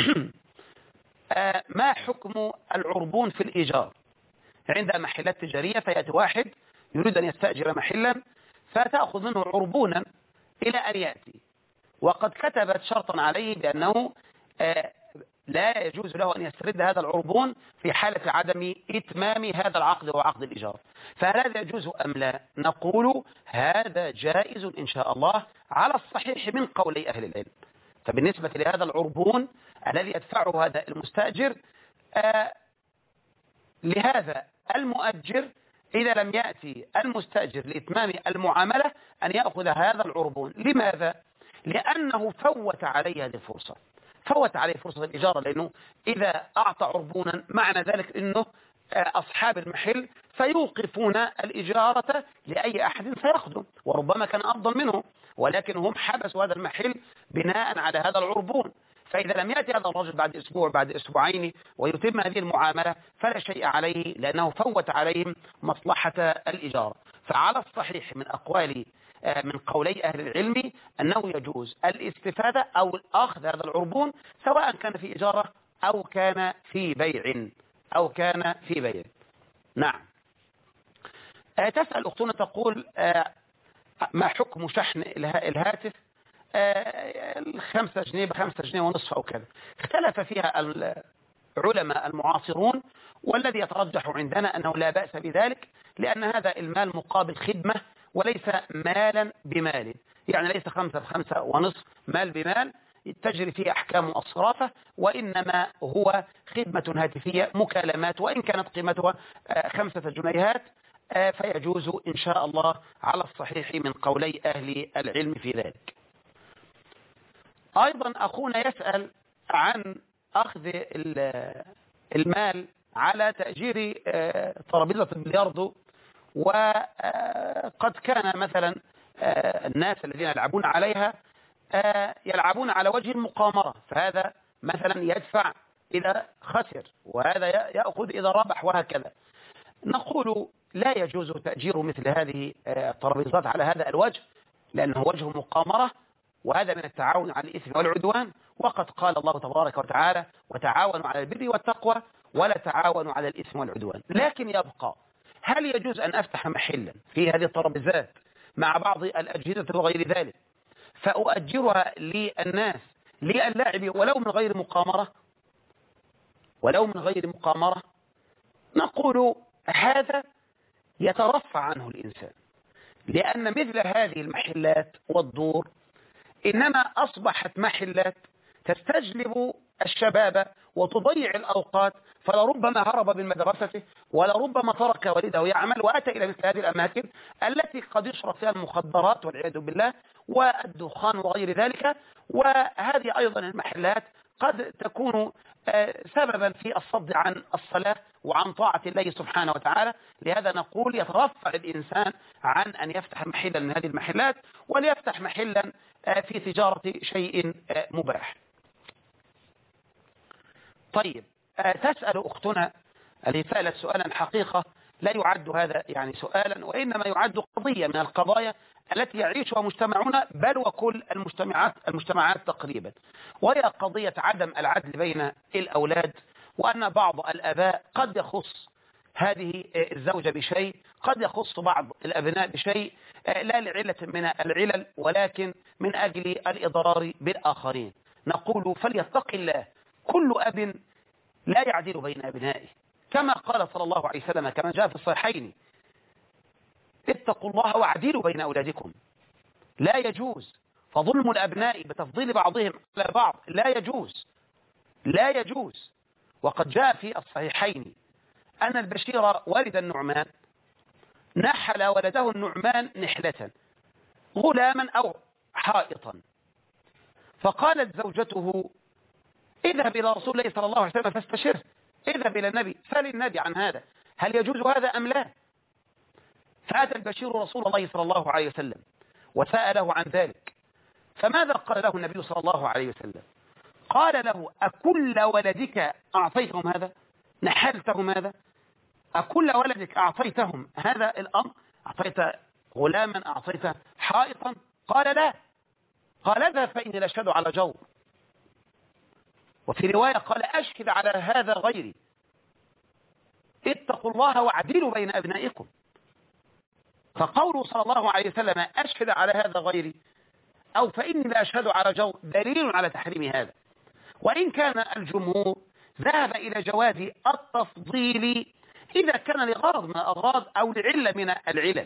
ما حكم العربون في الإيجار؟ عندها محلات تجارية، فيأتي واحد يريد أن يستأجر محلا فتأخذ منه عربونا إلى أن يأتي، وقد كتبت شرطا عليه بأنه لا يجوز له أن يسترد هذا العربون في حالة عدم إتمام هذا العقد وعقد الإيجار. فهل هذا يجوز أم لا؟ نقول هذا جائز إن شاء الله على الصحيح من قولي أهل العلم. فبالنسبة لهذا العربون الذي يدفعه هذا المستأجر آه لهذا المؤجر إذا لم يأتي المستأجر لإتمام المعاملة أن يأخذ هذا العربون. لماذا؟ لأنه فوت عليه هذه الفرصة، فوت عليه فرصة الإجارة، لأنه إذا أعطى عربونا معنى ذلك أنه أصحاب المحل سيوقفون الإجارة لأي أحد سيخدم، وربما كان أفضل منه، ولكن هم حبسوا هذا المحل بناء على هذا العربون. فإذا لم يأتي هذا الرجل بعد أسبوع بعد أسبوعين ويتم هذه المعاملة فلا شيء عليه، لأنه فوت عليهم مصلحة الإجارة. فعلى الصحيح من أقوال من قولي أهل العلم أنه يجوز الاستفادة أو الأخذ هذا العربون سواء كان في إجارة أو كان في بيع أو كان في بيع. نعم. تسأل أختنا تقول ما حكم شحن الهاتف الخمسة جنيه بخمسة جنيه ونصف أو كذا؟ اختلف فيها العلماء المعاصرون، والذي يترجح عندنا أنه لا بأس بذلك، لأن هذا المال مقابل خدمة وليس مالا بمال، يعني ليس خمسة بخمسة ونصف مال بمال تجري فيه أحكام الصرافة، وإنما هو خدمة هاتفية مكالمات، وإن كانت قيمتها خمسة جنيهات فيجوز إن شاء الله على الصحيح من قولي أهل العلم في ذلك. أيضا أخونا يسأل عن أخذ المال على تأجير ترابيزة البلياردو، وقد كان مثلا الناس الذين يلعبون عليها يلعبون على وجه المقامرة، فهذا مثلا يدفع إذا خسر وهذا يأخذ إذا ربح وهكذا. نقول لا يجوز تأجير مثل هذه الترابيزات على هذا الوجه، لأنه وجه مقامرة، وهذا من التعاون على الإثم والعدوان، وقد قال الله تبارك وتعالى وتعاونوا على البر والتقوى ولا تعاونوا على الإثم والعدوان. لكن يبقى هل يجوز أن أفتح محلا في هذه الترابيزات مع بعض الأجهزة وغير ذلك فأؤجرها للناس لللاعب ولو من غير مقامرة ولو من غير مقامرة؟ نقول هذا يترفع عنه الإنسان، لأن مثل هذه المحلات والدور إنما أصبحت محلات تستجلب الشباب وتضيع الأوقات، فلربما هرب من مدرسته ولربما ترك والده يعمل وأتى إلى مثل هذه الأماكن التي قد يشرب فيها المخدرات والعياذ بالله والدخان وغير ذلك. وهذه أيضا المحلات قد تكون سببا في الصد عن الصلاة وعن طاعة الله سبحانه وتعالى. لهذا نقول يترفع الإنسان عن أن يفتح محلا من هذه المحلات وليفتح محلا في تجارة شيء مباح. طيب، تسأل أختنا التي سألت سؤالا حقيقة لا يعد هذا يعني سؤالا، وإنما يعد قضية من القضايا التي يعيشها مجتمعنا بل وكل المجتمعات المجتمعات تقريبا، وهي قضية عدم العدل بين الأولاد، وأن بعض الآباء قد يخص هذه الزوجة بشيء، قد يخص بعض الأبناء بشيء لا لعلة من العلل ولكن من أجل الإضرار بالآخرين. نقول فليتق الله كل أب لا يعدل بين أبنائه، كما قال صلى الله عليه وسلم كما جاء في الصحيحين: اتقوا الله واعدلوا بين أولادكم. لا يجوز، فظلم الأبناء بتفضيل بعضهم على بعض لا يجوز لا يجوز. وقد جاء في الصحيحين أن البشير والد النعمان نحل ولده النعمان نحلة غلاما أو حائطا، فقالت زوجته: اذهب إلى رسول الله صلى الله عليه وسلم فاستشره، اذهب إلى النبي سل النبي عن هذا، هل يجوز هذا أم لا؟ فأتى البشير رسول الله صلى الله عليه وسلم وسأله عن ذلك، فماذا قال له النبي صلى الله عليه وسلم؟ قال له: أكل ولدك أعطيتهم هذا؟ نحلتهم هذا؟ أكل ولدك أعطيتهم هذا الأمر؟ أعطيت غلاما، أعطيت حائطا؟ قال: لا. قال: اذهب فإني لأشهد على جور. وفي رواية قال: أشهد على هذا غيري. اتقوا الله واعدلوا بين أبنائكم. فقوله صلى الله عليه وسلم: أشهد على هذا غيري، أو فإني لا أشهد على جور دليل على تحريم هذا. وإن كان الجمهور ذهب إلى جواز التفضيل إذا كان لغرض من الأغراض أو لعلة من العلل،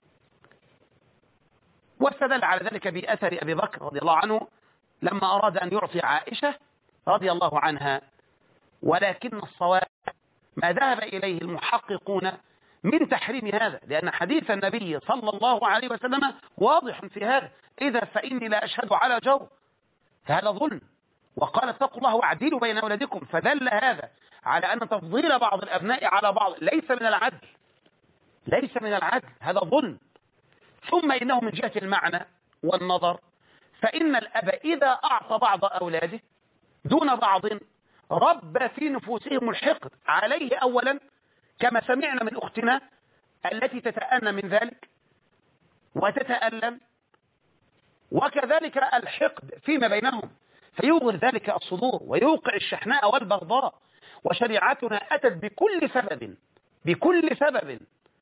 واستدل على ذلك بأثر أبي بكر رضي الله عنه لما أراد أن يعطي عائشة رضي الله عنها. ولكن الصواب ما ذهب إليه المحققون من تحريم هذا، لأن حديث النبي صلى الله عليه وسلم واضح في هذا، إذا فإني لا أشهد على جور، فهذا ظلم. وقال اتقوا الله واعدلوا بين أولادكم، فدل هذا على أن تفضيل بعض الأبناء على بعض ليس من العدل، ليس من العدل، هذا ظلم. ثم إنه من جهة المعنى والنظر، فإن الأب إذا أعطى بعض أولاده دون بعض رب في نفوسهم الحقد عليه أولا، كما سمعنا من أختنا التي تتأنى من ذلك وتتألم، وكذلك الحقد فيما بينهم، فيوغر ذلك الصدور ويوقع الشحناء والبغضاء. وشريعتنا أتت بكل سبب بكل سبب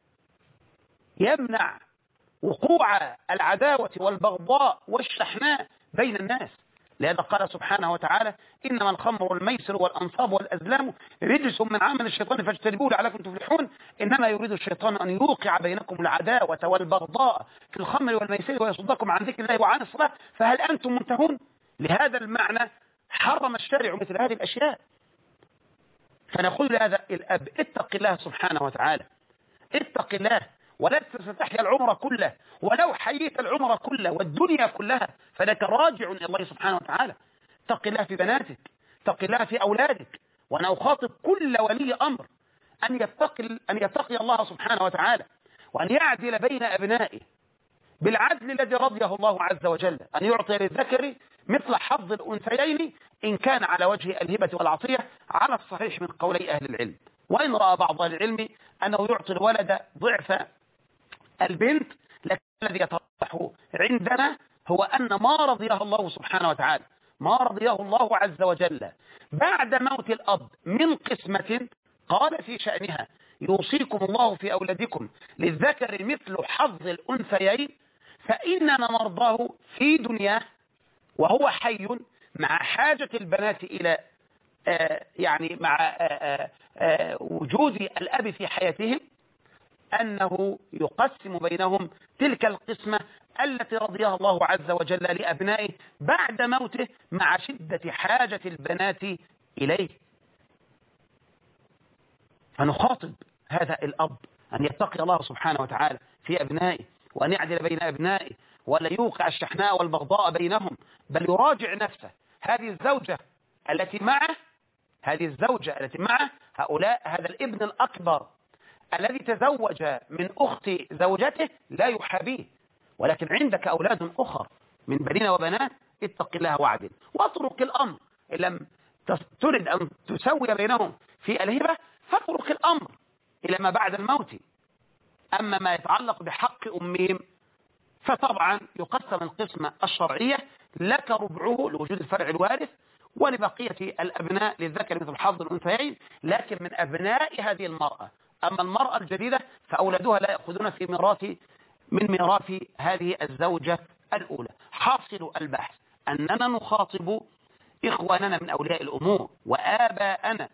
يمنع وقوع العداوة والبغضاء والشحناء بين الناس. لهذا قال سبحانه وتعالى إنما الخمر والميسر والأنصاب والأزلام رجس من عمل الشيطان فاجتنبوه لعلكم تفلحون إنما يريد الشيطان أن يوقع بينكم العداوة والبغضاء في الخمر والميسر ويصدكم عن ذكر الله وعن الصلاة فهل أنتم منتهون؟ لهذا المعنى حرم الشارع مثل هذه الأشياء. فنقول لهذا الأب اتق الله سبحانه وتعالى، اتق الله، ولا تستحيا العمر كله، ولو حييت العمر كله والدنيا كلها فلك راجع إلى الله سبحانه وتعالى. اتق الله في بناتك، اتق الله في أولادك. وأنا أخاطب كل ولي أمر أن يتقي أن يتقي الله سبحانه وتعالى، وأن يعدل بين أبنائه بالعدل الذي رضيه الله عز وجل، أن يعطي للذكر مثل حظ الأنثيين إن كان على وجه الهبة والعطية على الصحيح من قولي أهل العلم. وإن رأى بعض أهل العلم أنه يعطي الولد ضعف البنت، لكن الذي يتضح عندنا هو أن ما رضيه الله سبحانه وتعالى، ما رضيه الله عز وجل بعد موت الأب من قسمة قال في شأنها يوصيكم الله في أولادكم للذكر مثل حظ الأنثيين، فإننا نرضاه في دنياه وهو حي مع حاجة البنات إلى آه يعني مع آه آه وجود الأب في حياتهم، أنه يقسم بينهم تلك القسمة التي رضيها الله عز وجل لأبنائه بعد موته مع شدة حاجة البنات إليه. فنخاطب هذا الأب أن يتقي الله سبحانه وتعالى في أبنائه، وأن يعدل بين أبنائه، ولا يوقع الشحناء والبغضاء بينهم، بل يراجع نفسه. هذه الزوجة التي معه هذه الزوجة التي معه هؤلاء هذا الابن الأكبر الذي تزوج من أخت زوجته لا يحابيه، ولكن عندك أولاد أخر من بنين وبنات، اتق الله واعدل واترك الأمر. إن لم ترد أن تسوي بينهم في الهبة فاترك الأمر إلى ما بعد الموت. أما ما يتعلق بحق أمهم فطبعا يقسم القسمة الشرعية، لك ربعه لوجود الفرع الوارث، ولبقية الأبناء للذكر مثل حظ الأنثيين، لكن من أبناء هذه المرأة. أما المرأة الجديدة فأولادها لا يأخذون في ميراث من ميراث هذه الزوجة الأولى. حاصل البحث أننا نخاطب إخواننا من أولياء الأمور وآباءنا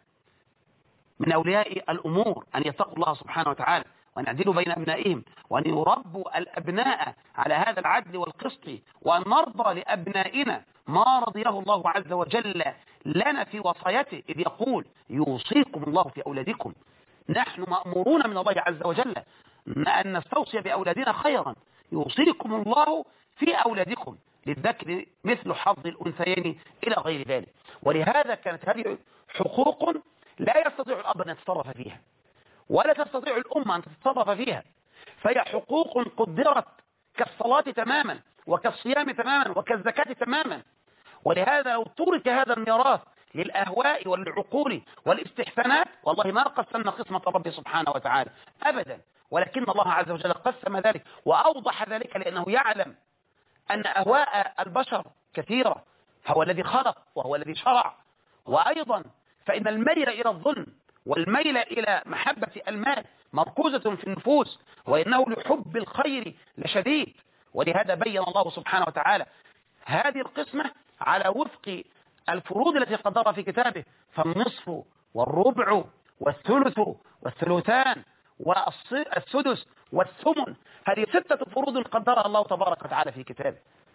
من أولياء الأمور أن يتقوا الله سبحانه وتعالى، وأن يعدلوا بين أبنائهم، وأن يربوا الأبناء على هذا العدل والقسط، وأن نرضى لأبنائنا ما رضيه الله عز وجل لنا في وصايته، إذ يقول يوصيكم الله في أولادكم. نحن مأمورون من الله عز وجل أن نستوصي بأولادنا خيرا. يوصيكم الله في أولادكم للذكر مثل حظ الأنثيين إلى غير ذلك. ولهذا كانت هذه حقوق لا يستطيع الأب أن يتصرف فيها، ولا تستطيع الأمة أن تتصرف فيها، فهي حقوق قدرت كالصلاة تماما وكالصيام تماما وكالزكاة تماما. ولهذا لو ترك هذا الميراث للأهواء والعقول والاستحسانات والله ما قسمنا قسمة ربي سبحانه وتعالى أبدا، ولكن الله عز وجل قسم ذلك وأوضح ذلك لأنه يعلم أن أهواء البشر كثيرة، فهو الذي خلق وهو الذي شرع. وأيضا فإن الميل إلى الظلم والميل إلى محبة المال مركوزة في النفوس، وإنه لحب الخير لشديد. ولهذا بين الله سبحانه وتعالى هذه القسمة على وفق الفروض التي قدرها في كتابه، فالنصف والربع والثلث والثلثان والسدس والثمن، هذه ستة فروض قدرها الله تبارك وتعالى في كتابه.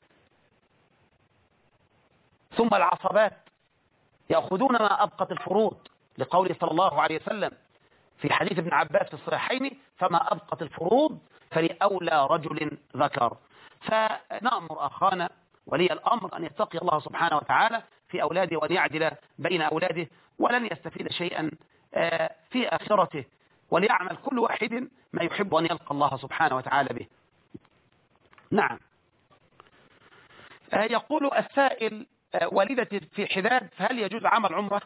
ثم العصبات يأخذون ما أبقت الفروض، لقوله صلى الله عليه وسلم في حديث ابن عباس في الصحيحين: فما أبقت الفروض فلأولى رجل ذكر. فنأمر أخانا ولي الأمر أن يتقي الله سبحانه وتعالى في أولاده وأن يعدل بين أولاده، ولن يستفيد شيئا في آخرته، وليعمل كل واحد ما يحب أن يلقى الله سبحانه وتعالى به. نعم. يقول السائل: والدتي في حداد، فهل يجوز عمل عمره؟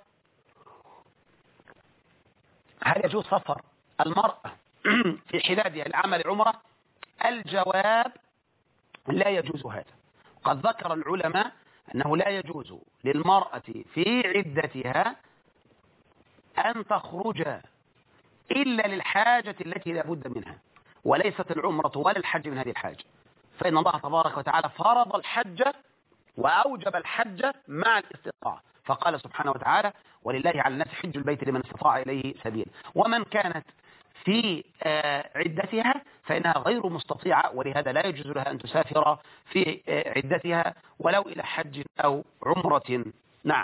هل يجوز سفر المرأة في حدادها العمل عمره؟ الجواب: لا يجوز هذا. قد ذكر العلماء أنه لا يجوز للمرأة في عدتها أن تخرج إلا للحاجة التي لا بد منها، وليست العمرة ولا الحج من هذه الحاجة، فإن الله تبارك وتعالى فرض الحج وأوجب الحج مع الاستطاعة، فقال سبحانه وتعالى: ولله على الناس حج البيت لمن استطاع إليه سبيل. ومن كانت في عدتها فإنها غير مستطيعة، ولهذا لا يجوز لها أن تسافر في عدتها ولو إلى حج أو عمرة. نعم.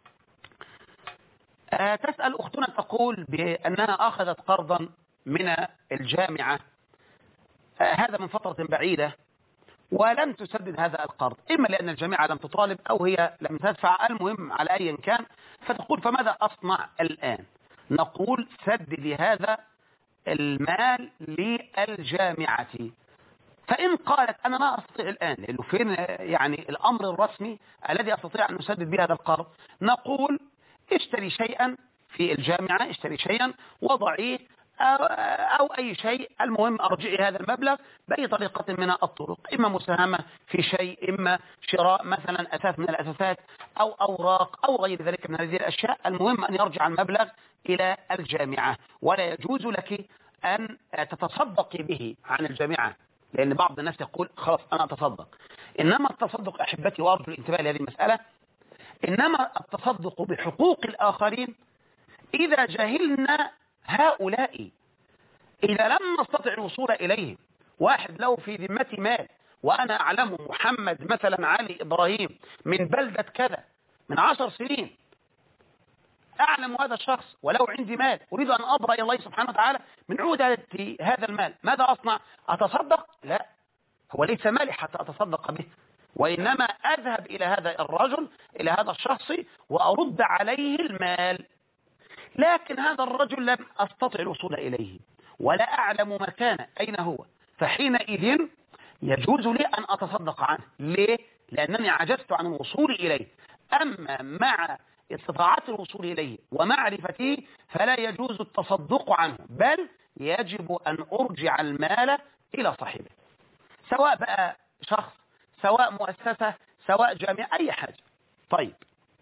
تسأل أختنا تقول بأنها أخذت قرضا من الجامعة، هذا من فترة بعيدة، ولم تسدد هذا القرض، إما لأن الجامعة لم تطالب أو هي لم تدفع، المهم على أي كان. فتقول: فماذا أصنع الآن؟ نقول: سدد هذا المال للجامعة. فإن قالت: أنا لا أستطيع الآن، لأنه فين يعني الأمر الرسمي الذي أستطيع أن أسدد به هذا القرض، نقول: اشتري شيئا في الجامعة، اشتري شيئا وضعيه أو أي شيء، المهم أرجعي هذا المبلغ بأي طريقة من الطرق، إما مساهمة في شيء، إما شراء مثلا أثاث من الأثاثات أو أوراق أو غير ذلك من هذه الأشياء، المهم أن يرجع المبلغ إلى الجامعة، ولا يجوز لك أن تتصدقي به عن الجامعة، لأن بعض الناس يقول: خلاص أنا أتصدق. إنما التصدق أحبتي، وأرجو الانتباه لهذه المسألة، إنما التصدق بحقوق الآخرين إذا جهلنا هؤلاء، إذا لم نستطع الوصول إليهم. واحد له في ذمتي مال وأنا أعلم محمد مثلا علي إبراهيم من بلدة كذا من عشر سنين، أعلم هذا الشخص ولو عندي مال أريد أن أبرأ إلى الله سبحانه وتعالى من عودة هذا المال، ماذا أصنع؟ أتصدق؟ لا، هو ليس مالي حتى أتصدق به، وإنما أذهب إلى هذا الرجل، إلى هذا الشخص، وأرد عليه المال. لكن هذا الرجل لم أستطع الوصول إليه ولا أعلم مكانه أين هو، فحينئذ يجوز لي أن أتصدق عنه. ليه؟ لأنني عجزت عن الوصول إليه. أما مع استطاعة الوصول إليه ومعرفته فلا يجوز التصدق عنه، بل يجب أن أرجع المال إلى صاحبه، سواء بقى شخص، سواء مؤسسة، سواء جامعة، أي حاجة. طيب،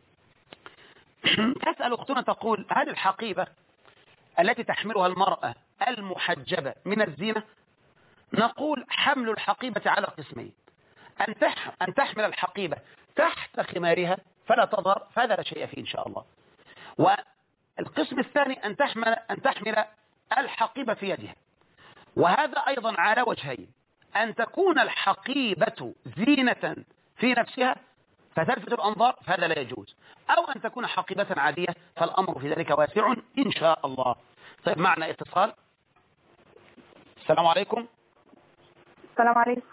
تسأل أختنا تقول: هل الحقيبة التي تحملها المرأة المحجبة من الزينة؟ نقول: حمل الحقيبة على قسمين: أن أن تحمل الحقيبة تحت خمارها فلا تظهر، فهذا لا شيء فيه إن شاء الله. والقسم الثاني أن تحمل أن تحمل الحقيبة في يدها، وهذا أيضا على وجهين: أن تكون الحقيبة زينة في نفسها فتلفت الأنظار، فهذا لا يجوز، أو أن تكون حقيبة عادية، فالأمر في ذلك واسع إن شاء الله. طيب، معنا اتصال. السلام عليكم. السلام عليكم.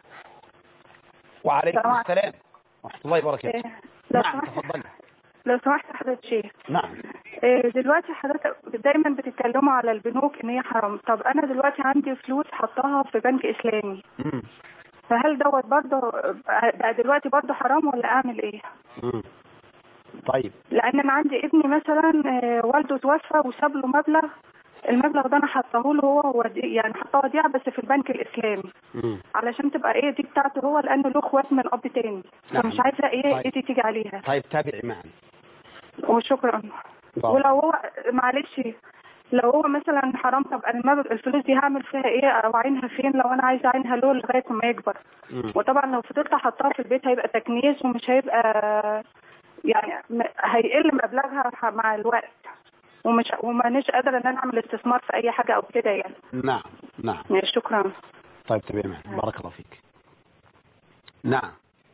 وعليكم السلام ورحمة الله وبركاته. إيه. نعم، تفضلي. لو سمحت حضرتك شيخ. نعم. إيه دلوقتي حضرتك دايما بتتكلموا على البنوك ان هي حرام، طب انا دلوقتي عندي فلوس حطاها في بنك اسلامي، مم. فهل دوت برضه بقى دلوقتي برضه حرام ولا اعمل ايه؟ مم. طيب، لان انا عندي ابني مثلا والده توفى وساب له مبلغ، المبلغ ده انا حطاه له هو ودي يعني حطاه وديعه بس في البنك الاسلامي، مم. علشان تبقى ايه دي بتاعته هو، لانه له اخوات من اب تاني، نعم. فمش عايزه ايه طيب. ايه تيجي عليها. طيب، تابعي معنا. وشكرا. طبعا. ولو هو معلش لو هو مثلا حرام، طب انا المبلغ الفلوس دي هعمل فيها ايه او اعينها فين لو انا عايزه اعينها له لغايه ما يكبر؟ مم. وطبعا لو فضلت احطها في البيت هيبقى تكنيس ومش هيبقى يعني م- هيقل مبلغها مع الوقت، ومش ومانيش قادره ان انا اعمل استثمار في اي حاجه او كده يعني. نعم نعم. شكرا. طيب تمام، بارك الله فيك. نعم.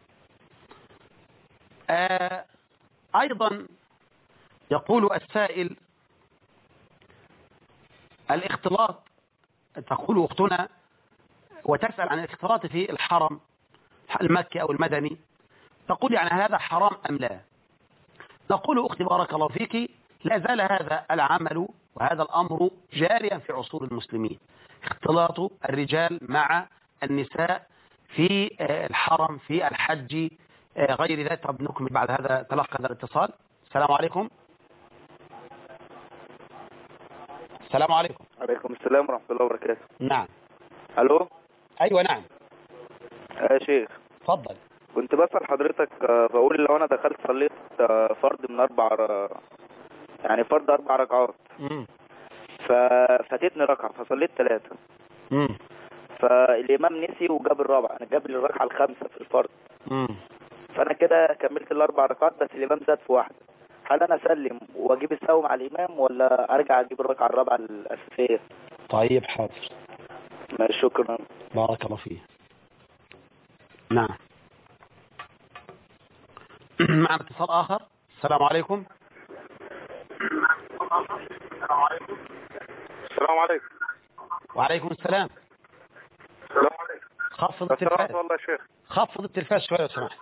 آه أيضا يقول السائل: الاختلاط، تقول أختنا وتسأل عن الاختلاط في الحرم المكي أو المدني، تقول يعني هذا حرام أم لا؟ نقول أختي بارك الله فيك: لا زال هذا العمل وهذا الأمر جاريا في عصور المسلمين، اختلاط الرجال مع النساء في الحرم في الحج غير ذلك. طب نكمل بعد هذا، تلقى هذا الاتصال. السلام عليكم. السلام عليكم. عليكم السلام ورحمة الله وبركاته. نعم. ألو. أيوة نعم. يا شيخ. تفضل. كنت بسأل حضرتك، بقول لو أنا دخلت صليت فرض من أربع يعني فرض أربع ركعات، امم ففاتتني ركعة فصليت ثلاثة، امم فالإمام نسي وجاب الرابعة، أنا جاب لي الركعة الخامسة في الفرض، امم فأنا كده كملت الأربع ركعات بس الإمام زاد في واحدة، هل أنا أسلم وأجيب السهو مع الإمام ولا أرجع أجيب الركعة الرابعة الأساسية؟ طيب حاضر. شكرا. بارك الله فيه. نعم. معنا اتصال آخر. السلام عليكم. السلام عليكم. وعليكم السلام. السلام عليكم. خفض التلفاز. والله يا شيخ. خفض التلفاز شوية لو سمحت.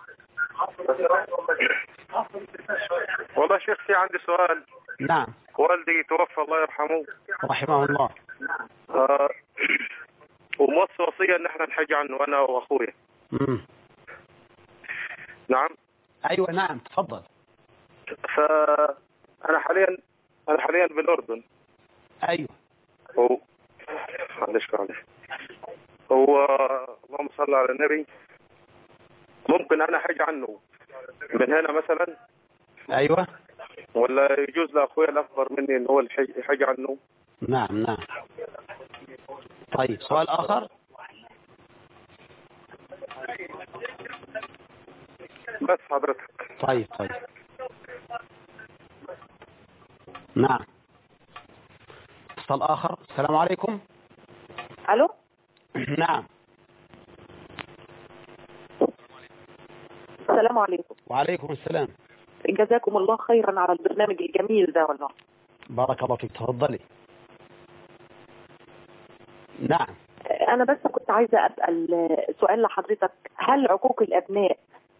والله يا شيخ في عندي سؤال. نعم. والدي توفى الله يرحمه. رحمه الله. آه وموصي وصية ان احنا نحج عنه انا واخويا. امم نعم. ايوه نعم تفضل. فانا حاليا انا حاليا بالاردن. ايوه. هو معلش معلش هو اللهم صل على النبي، ممكن انا احج عنه من هنا مثلا؟ ايوه. ولا يجوز لاخويا الاكبر مني ان هو يحج عنه؟ نعم نعم. طيب سؤال اخر. بس حضرتك. طيب طيب. نعم. اتصال آخر. السلام عليكم. ألو. نعم. السلام عليكم. وعليكم السلام. جزاكم الله خيرا على البرنامج الجميل ده والله. بارك الله فيك، تفضلي. نعم. أنا بس كنت عايزة أسأل سؤال لحضرتك، هل عقوق الأبناء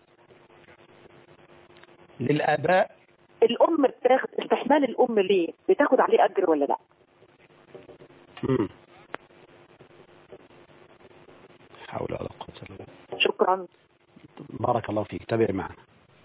للآباء الأم بتاخد استحمال الأم ليه بتاخد عليه أجر ولا لا؟ امم حول ولا قوة إلا بالله. شكرا. بارك الله فيك، تابعي معنا.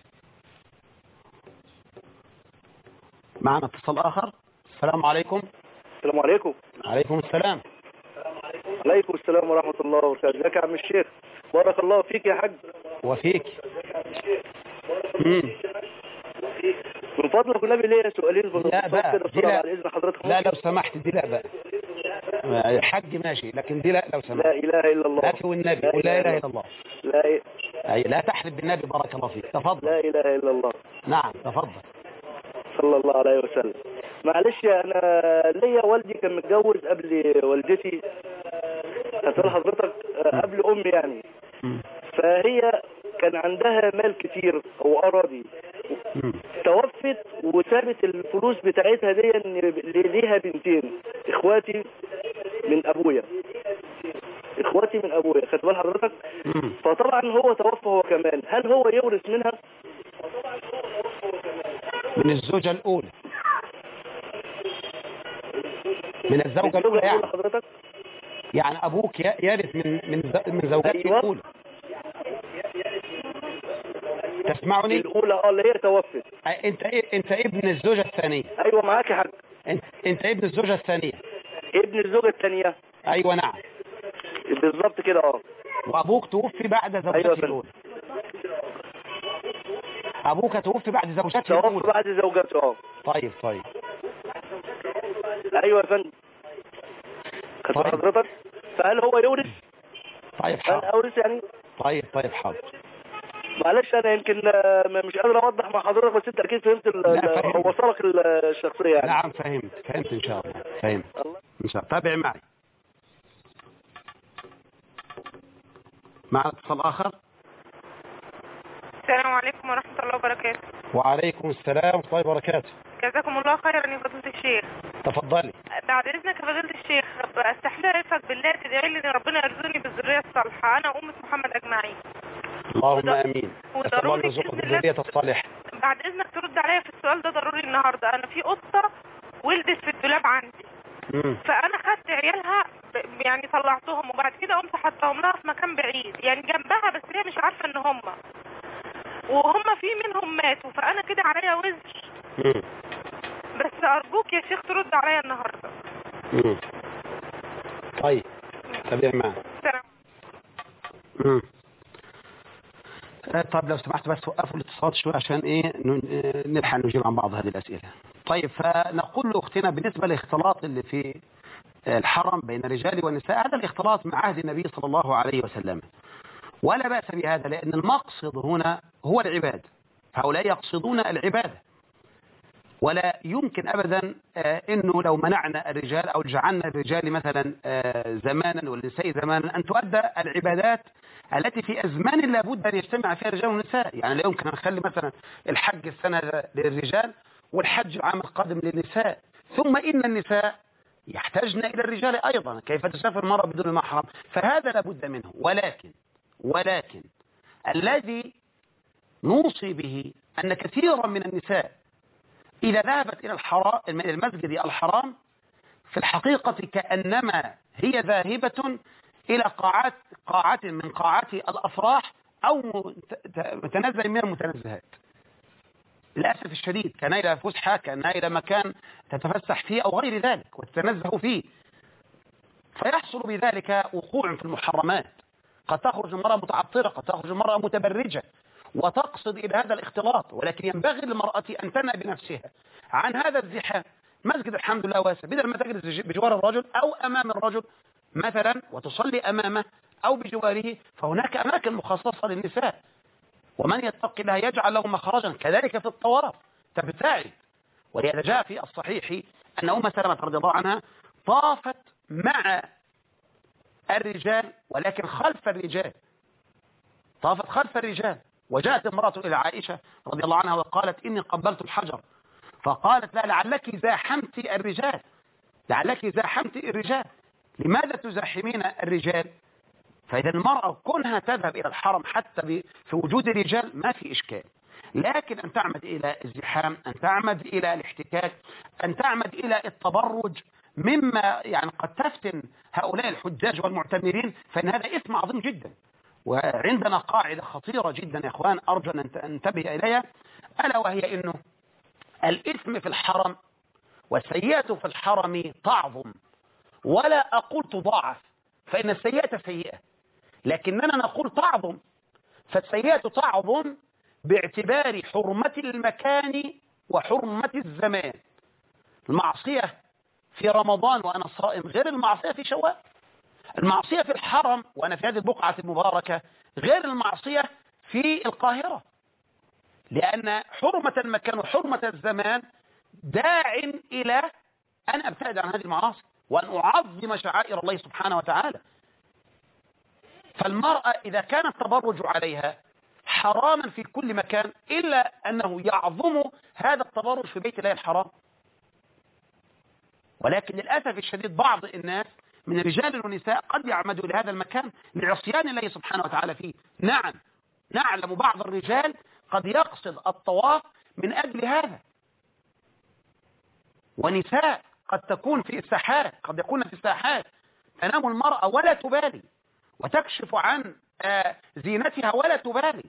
معنا اتصال آخر. السلام عليكم. السلام عليكم. عليكم السلام. عليكم السلام ورحمة الله وبركاته. ازيك يا عم الشيخ؟ بارك الله فيك يا حاج. وفيك. امم من فضلك والنبي ليا سؤالين لا بقى دي لا. على اذن حضرتك. لا لو سمحت دي لا بقى. الحج ماشي لكن دي لا لو سمحت. لا اله الا الله. لك والنبي قل لا اله الا الله. لا إيه. أي لا تحلف بالنبي. بارك الله فيك، تفضل. لا اله الا الله. نعم تفضل. صلى الله عليه وسلم. معلش انا ليا والدي كان متجوز قبل والدتي، هتقول حضرتك قبل امي يعني، فهي كان عندها مال كتير واراضي، توفت وسابت الفلوس بتاعتها دي ليها بنتين اخواتي من ابويا اخواتي من ابويا خدت بال حضرتك؟ فطبعا هو توفى هو كمان، هل هو يورث منها؟ من الزوجة الأولى، من الزوجة الأولى يعني حضرتك؟ يعني أبوك يرث من من من زوجته أيوة. الأولى. تسمعني؟ الأولى اه اللي هي توفت. أنت أنت ابن الزوجة الثانية. أيوة معاك يا حاج. أنت أنت ابن الزوجة الثانية. ابن الزوجة الثانية. أيوة نعم. بالظبط كده اه. وأبوك توفي بعد زوجته أيوة الأولى. أبوك توفي بعد زوجته الأولى. الأولى. توفي بعد زوجته اه. طيب طيب. ايوه يا فندم. طيب. حضرتك فهل هو يورث؟ طيب هل حاضر. اورث يعني؟ طيب طيب حاضر. معلش انا يمكن مش قادر اوضح مع حضرتك، بس انت اكيد فهمت وصلك الشخصيه يعني. نعم فهمت فهمت ان شاء الله فهمت ان شاء الله. تابع معي. مع اتصال اخر. السلام عليكم ورحمة الله وبركاته. وعليكم السلام ورحمة الله وبركاته. جزاكم الله خيرا يا فضيلة الشيخ. تفضلي. بعد إذنك يا فضيلة الشيخ، استحلفك بالله تدعي لي ان ربنا يرزقني بالذرية الصالحة أنا وأمة محمد أجمعين. اللهم آمين. أسأل الله أن يرزقك بالذرية الصالحة. بعد إذنك ترد عليا في السؤال ده ضروري النهاردة. أنا في قطة ولدت في الدولاب عندي. مم. فأنا خدت عيالها يعني طلعتهم وبعد كده قمت حطهم لها في مكان بعيد يعني جنبها، بس هي مش عارفة إن هم وهم في منهم ماتوا، فأنا كده عليا وزر. مم. بس أرجوك يا شيخ ترد عليا النهاردة. مم. طيب تابع معنا. سلام. مم. طب لو سمحت بس وقفوا الاتصال شوي عشان ايه نلحق نجيب عن بعض هذه الأسئلة. طيب فنقول لأختنا بالنسبة للاختلاط اللي في الحرم بين الرجال والنساء، هذا الاختلاط من عهد النبي صلى الله عليه وسلم ولا بأس بهذا، لأن المقصد هنا هو العبادة. هؤلاء يقصدون العبادة، ولا يمكن أبدا أنه لو منعنا الرجال أو جعلنا الرجال مثلا زمانا والنساء زمانا أن تؤدى العبادات التي في أزمان لابد أن يجتمع فيها الرجال والنساء. يعني لا يمكن أن نخلي مثلا الحج السنة للرجال والحج العام القادم للنساء، ثم إن النساء يحتاجن إلى الرجال أيضا، كيف تسافر المرأة بدون محرم؟ فهذا لابد منه. ولكن ولكن الذي نوصي به أن كثيرا من النساء إذا ذهبت إلى الحرام المسجد الحرام في الحقيقة كأنما هي ذاهبة إلى قاعات قاعات من قاعات الأفراح أو متنزه من المتنزهات. للأسف الشديد كان إلى فسحة، كان إلى مكان تتفسح فيه أو غير ذلك وتتنزه فيه، فيحصل بذلك وقوع في المحرمات. قد تخرج المرأة متعطرة، قد تخرج المرأة متبرجة وتقصد إلى هذا الاختلاط، ولكن ينبغي للمرأة أن تنأى بنفسها عن هذا الزحام. مسجد الحمد لله واسع، بدل ما تجلس بجوار الرجل أو أمام الرجل مثلا وتصلي أمامه أو بجواره، فهناك أماكن مخصصة للنساء، ومن يتق الله يجعل له مخرجا. كذلك في الطواف تبتعد. ولهذا جاء في الصحيح أن أم سلمة رضي الله عنها طافت مع الرجال ولكن خلف الرجال، طافت خلف الرجال. وجاءت امرأة إلى عائشة رضي الله عنها وقالت إني قبلت الحجر، فقالت لا لعلك زاحمت الرجال، لعلك زاحمت الرجال. لماذا تزاحمين الرجال؟ فإذا المرأة كونها تذهب إلى الحرم حتى في وجود الرجال ما في إشكال، لكن أن تعمد إلى الزحام، أن تعمد إلى الاحتكاك، أن تعمد إلى التبرج مما يعني قد تفتن هؤلاء الحجاج والمعتمرين، فإن هذا إثم عظيم جدا. وعندنا قاعدة خطيرة جدا يا أخوان أرجو أن ننتبه إليها، ألا وهي أنه الإثم في الحرم والسيئة في الحرم تعظم، ولا أقول تضاعف، فإن السيئة سيئة، لكننا نقول تعظم. فالسيئة تعظم باعتبار حرمة المكان وحرمة الزمان. المعصية في رمضان وأنا صائم غير المعصية في شوال، المعصية في الحرم وأنا في هذه البقعة المباركة غير المعصية في القاهرة، لأن حرمة المكان وحرمة الزمان داع إلى أن أبتعد عن هذه المعاصي وأن أعظم شعائر الله سبحانه وتعالى. فالمرأة إذا كان التبرج عليها حراما في كل مكان إلا أنه يعظم هذا التبرج في بيت الله الحرام. ولكن للأسف الشديد بعض الناس من الرجال والنساء قد يعمدوا إلى هذا المكان لعصيان الله سبحانه وتعالى فيه. نعم نعلم بعض الرجال قد يقصد الطواف من أجل هذا، ونساء قد تكون في الساحات، قد يكون في الساحات تنام المرأة ولا تبالي وتكشف عن زينتها ولا تبالي.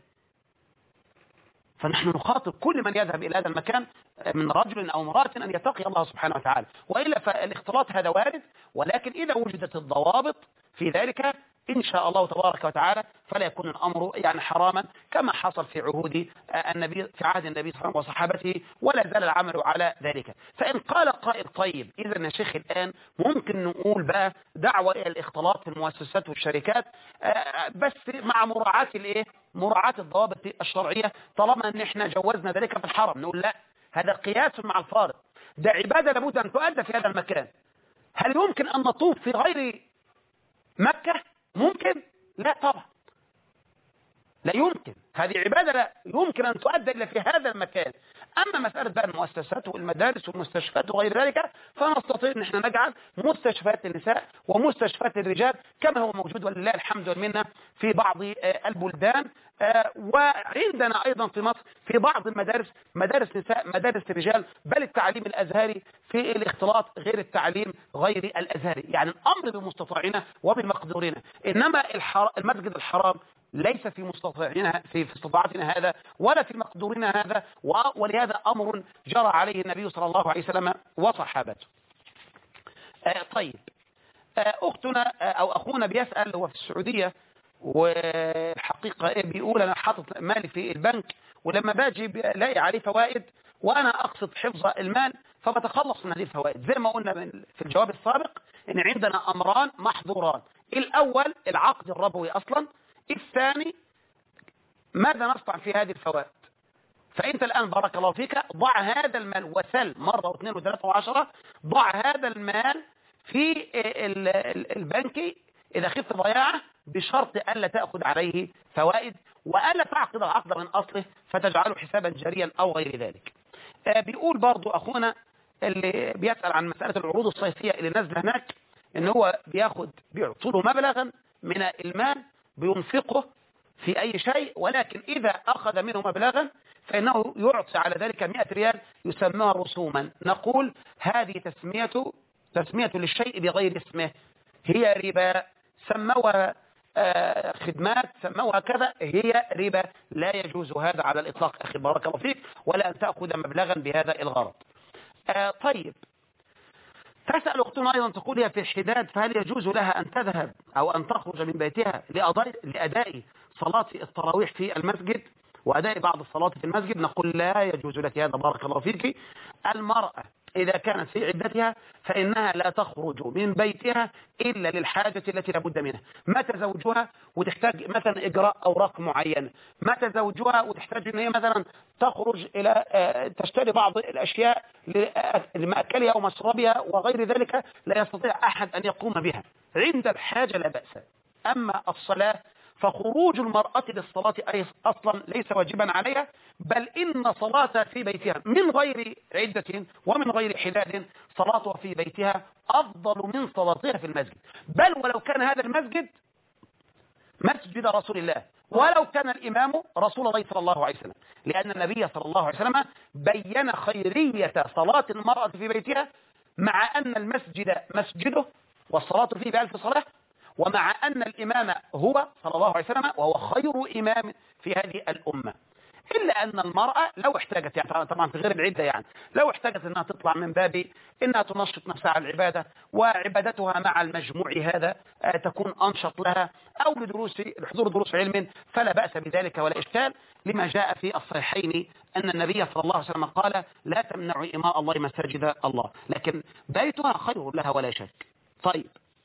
فنحن نخاطب كل من يذهب إلى هذا المكان من رجل أو امرأة أن يتقي الله سبحانه وتعالى، وإلا فالاختلاط هذا وارد، ولكن إذا وجدت الضوابط في ذلك إن شاء الله تبارك وتعالى فلا يكون الأمر يعني حراما كما حصل في عهود النبي في عهد النبي صلى الله عليه وسلم وصحابته، ولا زال العمل على ذلك. فإن قال قائل طيب إذا يا شيخ الآن ممكن نقول بقى دعوة إلى الاختلاط في المؤسسات والشركات بس مع مراعاة الإيه؟ مراعاة الضوابط الشرعية، طالما أن احنا جوزنا ذلك في الحرم. نقول لا، هذا قياس مع الفارق، ده عبادة لابد أن تؤدى في هذا المكان. هل يمكن أن نطوف في غير مكة؟ ممكن؟ لا طبعا، لا يمكن. هذه عبادة لا يمكن أن تؤدى إلا في هذا المكان. أما مسألة بقى المؤسسات والمدارس والمستشفيات وغير ذلك فنستطيع أن احنا نجعل مستشفيات النساء ومستشفيات الرجال كما هو موجود ولله الحمد والمنة في بعض البلدان، وعندنا أيضا في مصر في بعض المدارس مدارس نساء مدارس رجال، بل التعليم الأزهري في الاختلاط غير التعليم غير الأزهري. يعني الأمر بمستطاعنا وبمقدورنا، إنما المسجد الحرام ليس في مستطاعنا في استطاعتنا هذا ولا في مقدورنا هذا، ولهذا أمر جرى عليه النبي صلى الله عليه وسلم وصحابته. آه طيب، آه أختنا آه أو أخونا بيسأل، هو في السعودية والحقيقة بيقول أنا حاطط مالي في البنك ولما باجي بلاقي عليه فوائد وأنا أقصد حفظ المال فبتخلص من هذه الفوائد. زي ما قلنا في الجواب السابق إن عندنا أمران محظوران، الأول العقد الربوي أصلا، الثاني ماذا نصنع في هذه الفوائد. فأنت الآن بارك الله فيك ضع هذا المال وسل مرة واثنين وثلاثة وعشرة، ضع هذا المال في البنك إذا خفت ضياعه بشرط ألا تأخذ عليه فوائد وألا تعقد العقد من أصله فتجعله حسابا جاريا أو غير ذلك. بيقول برضو أخونا اللي بيسأل عن مسألة العروض الصيفية اللي نازله هناك، إن هو بياخد بيعطوا له مبلغا من المال بينفقه في أي شيء، ولكن إذا أخذ منه مبلغا فإنه يعطي على ذلك مئة ريال يسمى رسوما. نقول هذه تسمية تسمية للشيء بغير اسمه، هي ربا، سموها آه خدمات، سموها كذا، هي ربا، لا يجوز هذا على الإطلاق أخي بارك الله فيك، ولا أن تأخذ مبلغا بهذا الغرض. آه طيب، تسأل أختنا أيضا تقول هي في الحداد، فهل يجوز لها أن تذهب أو أن تخرج من بيتها لأداء صلاة التراويح في المسجد وأداء بعض الصلاة في المسجد؟ نقول لا يجوز لك هذا بارك الله فيك. المرأة إذا كانت في عدتها فإنها لا تخرج من بيتها إلا للحاجة التي لابد منها. متى زوجها وتحتاج مثلا إجراء أوراق معينة، متى زوجها وتحتاج أن هي مثلا تخرج إلى تشتري بعض الأشياء لمأكلها ومشربها وغير ذلك، لا يستطيع أحد أن يقوم بها. عند الحاجة لا بأس. أما الصلاة فخروج المرأة للصلاة أصلا ليس واجبا عليها، بل إن صلاتها في بيتها من غير عدة ومن غير حداد صلاتها في بيتها أفضل من صلاتها في المسجد، بل ولو كان هذا المسجد مسجد رسول الله، ولو كان الإمام رسول الله صلى الله عليه وسلم، لأن النبي صلى الله عليه وسلم بين خيرية صلاة المرأة في بيتها، مع أن المسجد مسجده والصلاة فيه بألف صلاة، ومع أن الإمام هو صلى الله عليه وسلم وهو خير إمام في هذه الأمة. إلا أن المرأة لو احتاجت، يعني طبعا في غير العدة، يعني لو احتاجت أنها تطلع من باب أنها تنشط نفسها على العبادة وعبادتها مع المجموع هذا تكون أنشط لها، أو لدروس لحضور دروس علم، فلا بأس بذلك ولا إشكال، لما جاء في الصحيحين أن النبي صلى الله عليه وسلم قال لا تمنعوا إماء الله مساجد الله، لكن بيتها خير لها ولا شك. طيب،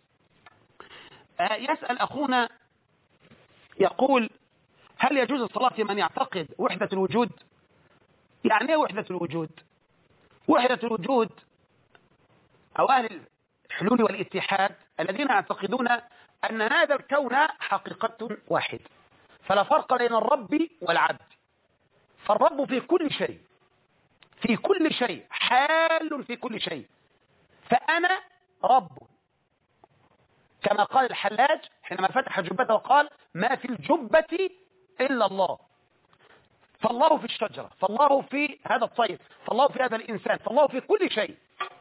يسأل أخونا يقول هل يجوز الصلاة في من يعتقد وحدة الوجود؟ يعني ايه وحدة الوجود؟ وحدة الوجود أو أهل الحلول والاتحاد الذين يعتقدون أن هذا الكون حقيقة واحد، فلا فرق بين الرب والعبد، فالرب في كل شيء، في كل شيء، حال في كل شيء، فأنا رب، كما قال الحلاج حينما فتح جبته وقال ما في الجبة إلا الله، فالله في الشجرة، فالله في هذا الطير، فالله في هذا الإنسان، فالله في كل شيء.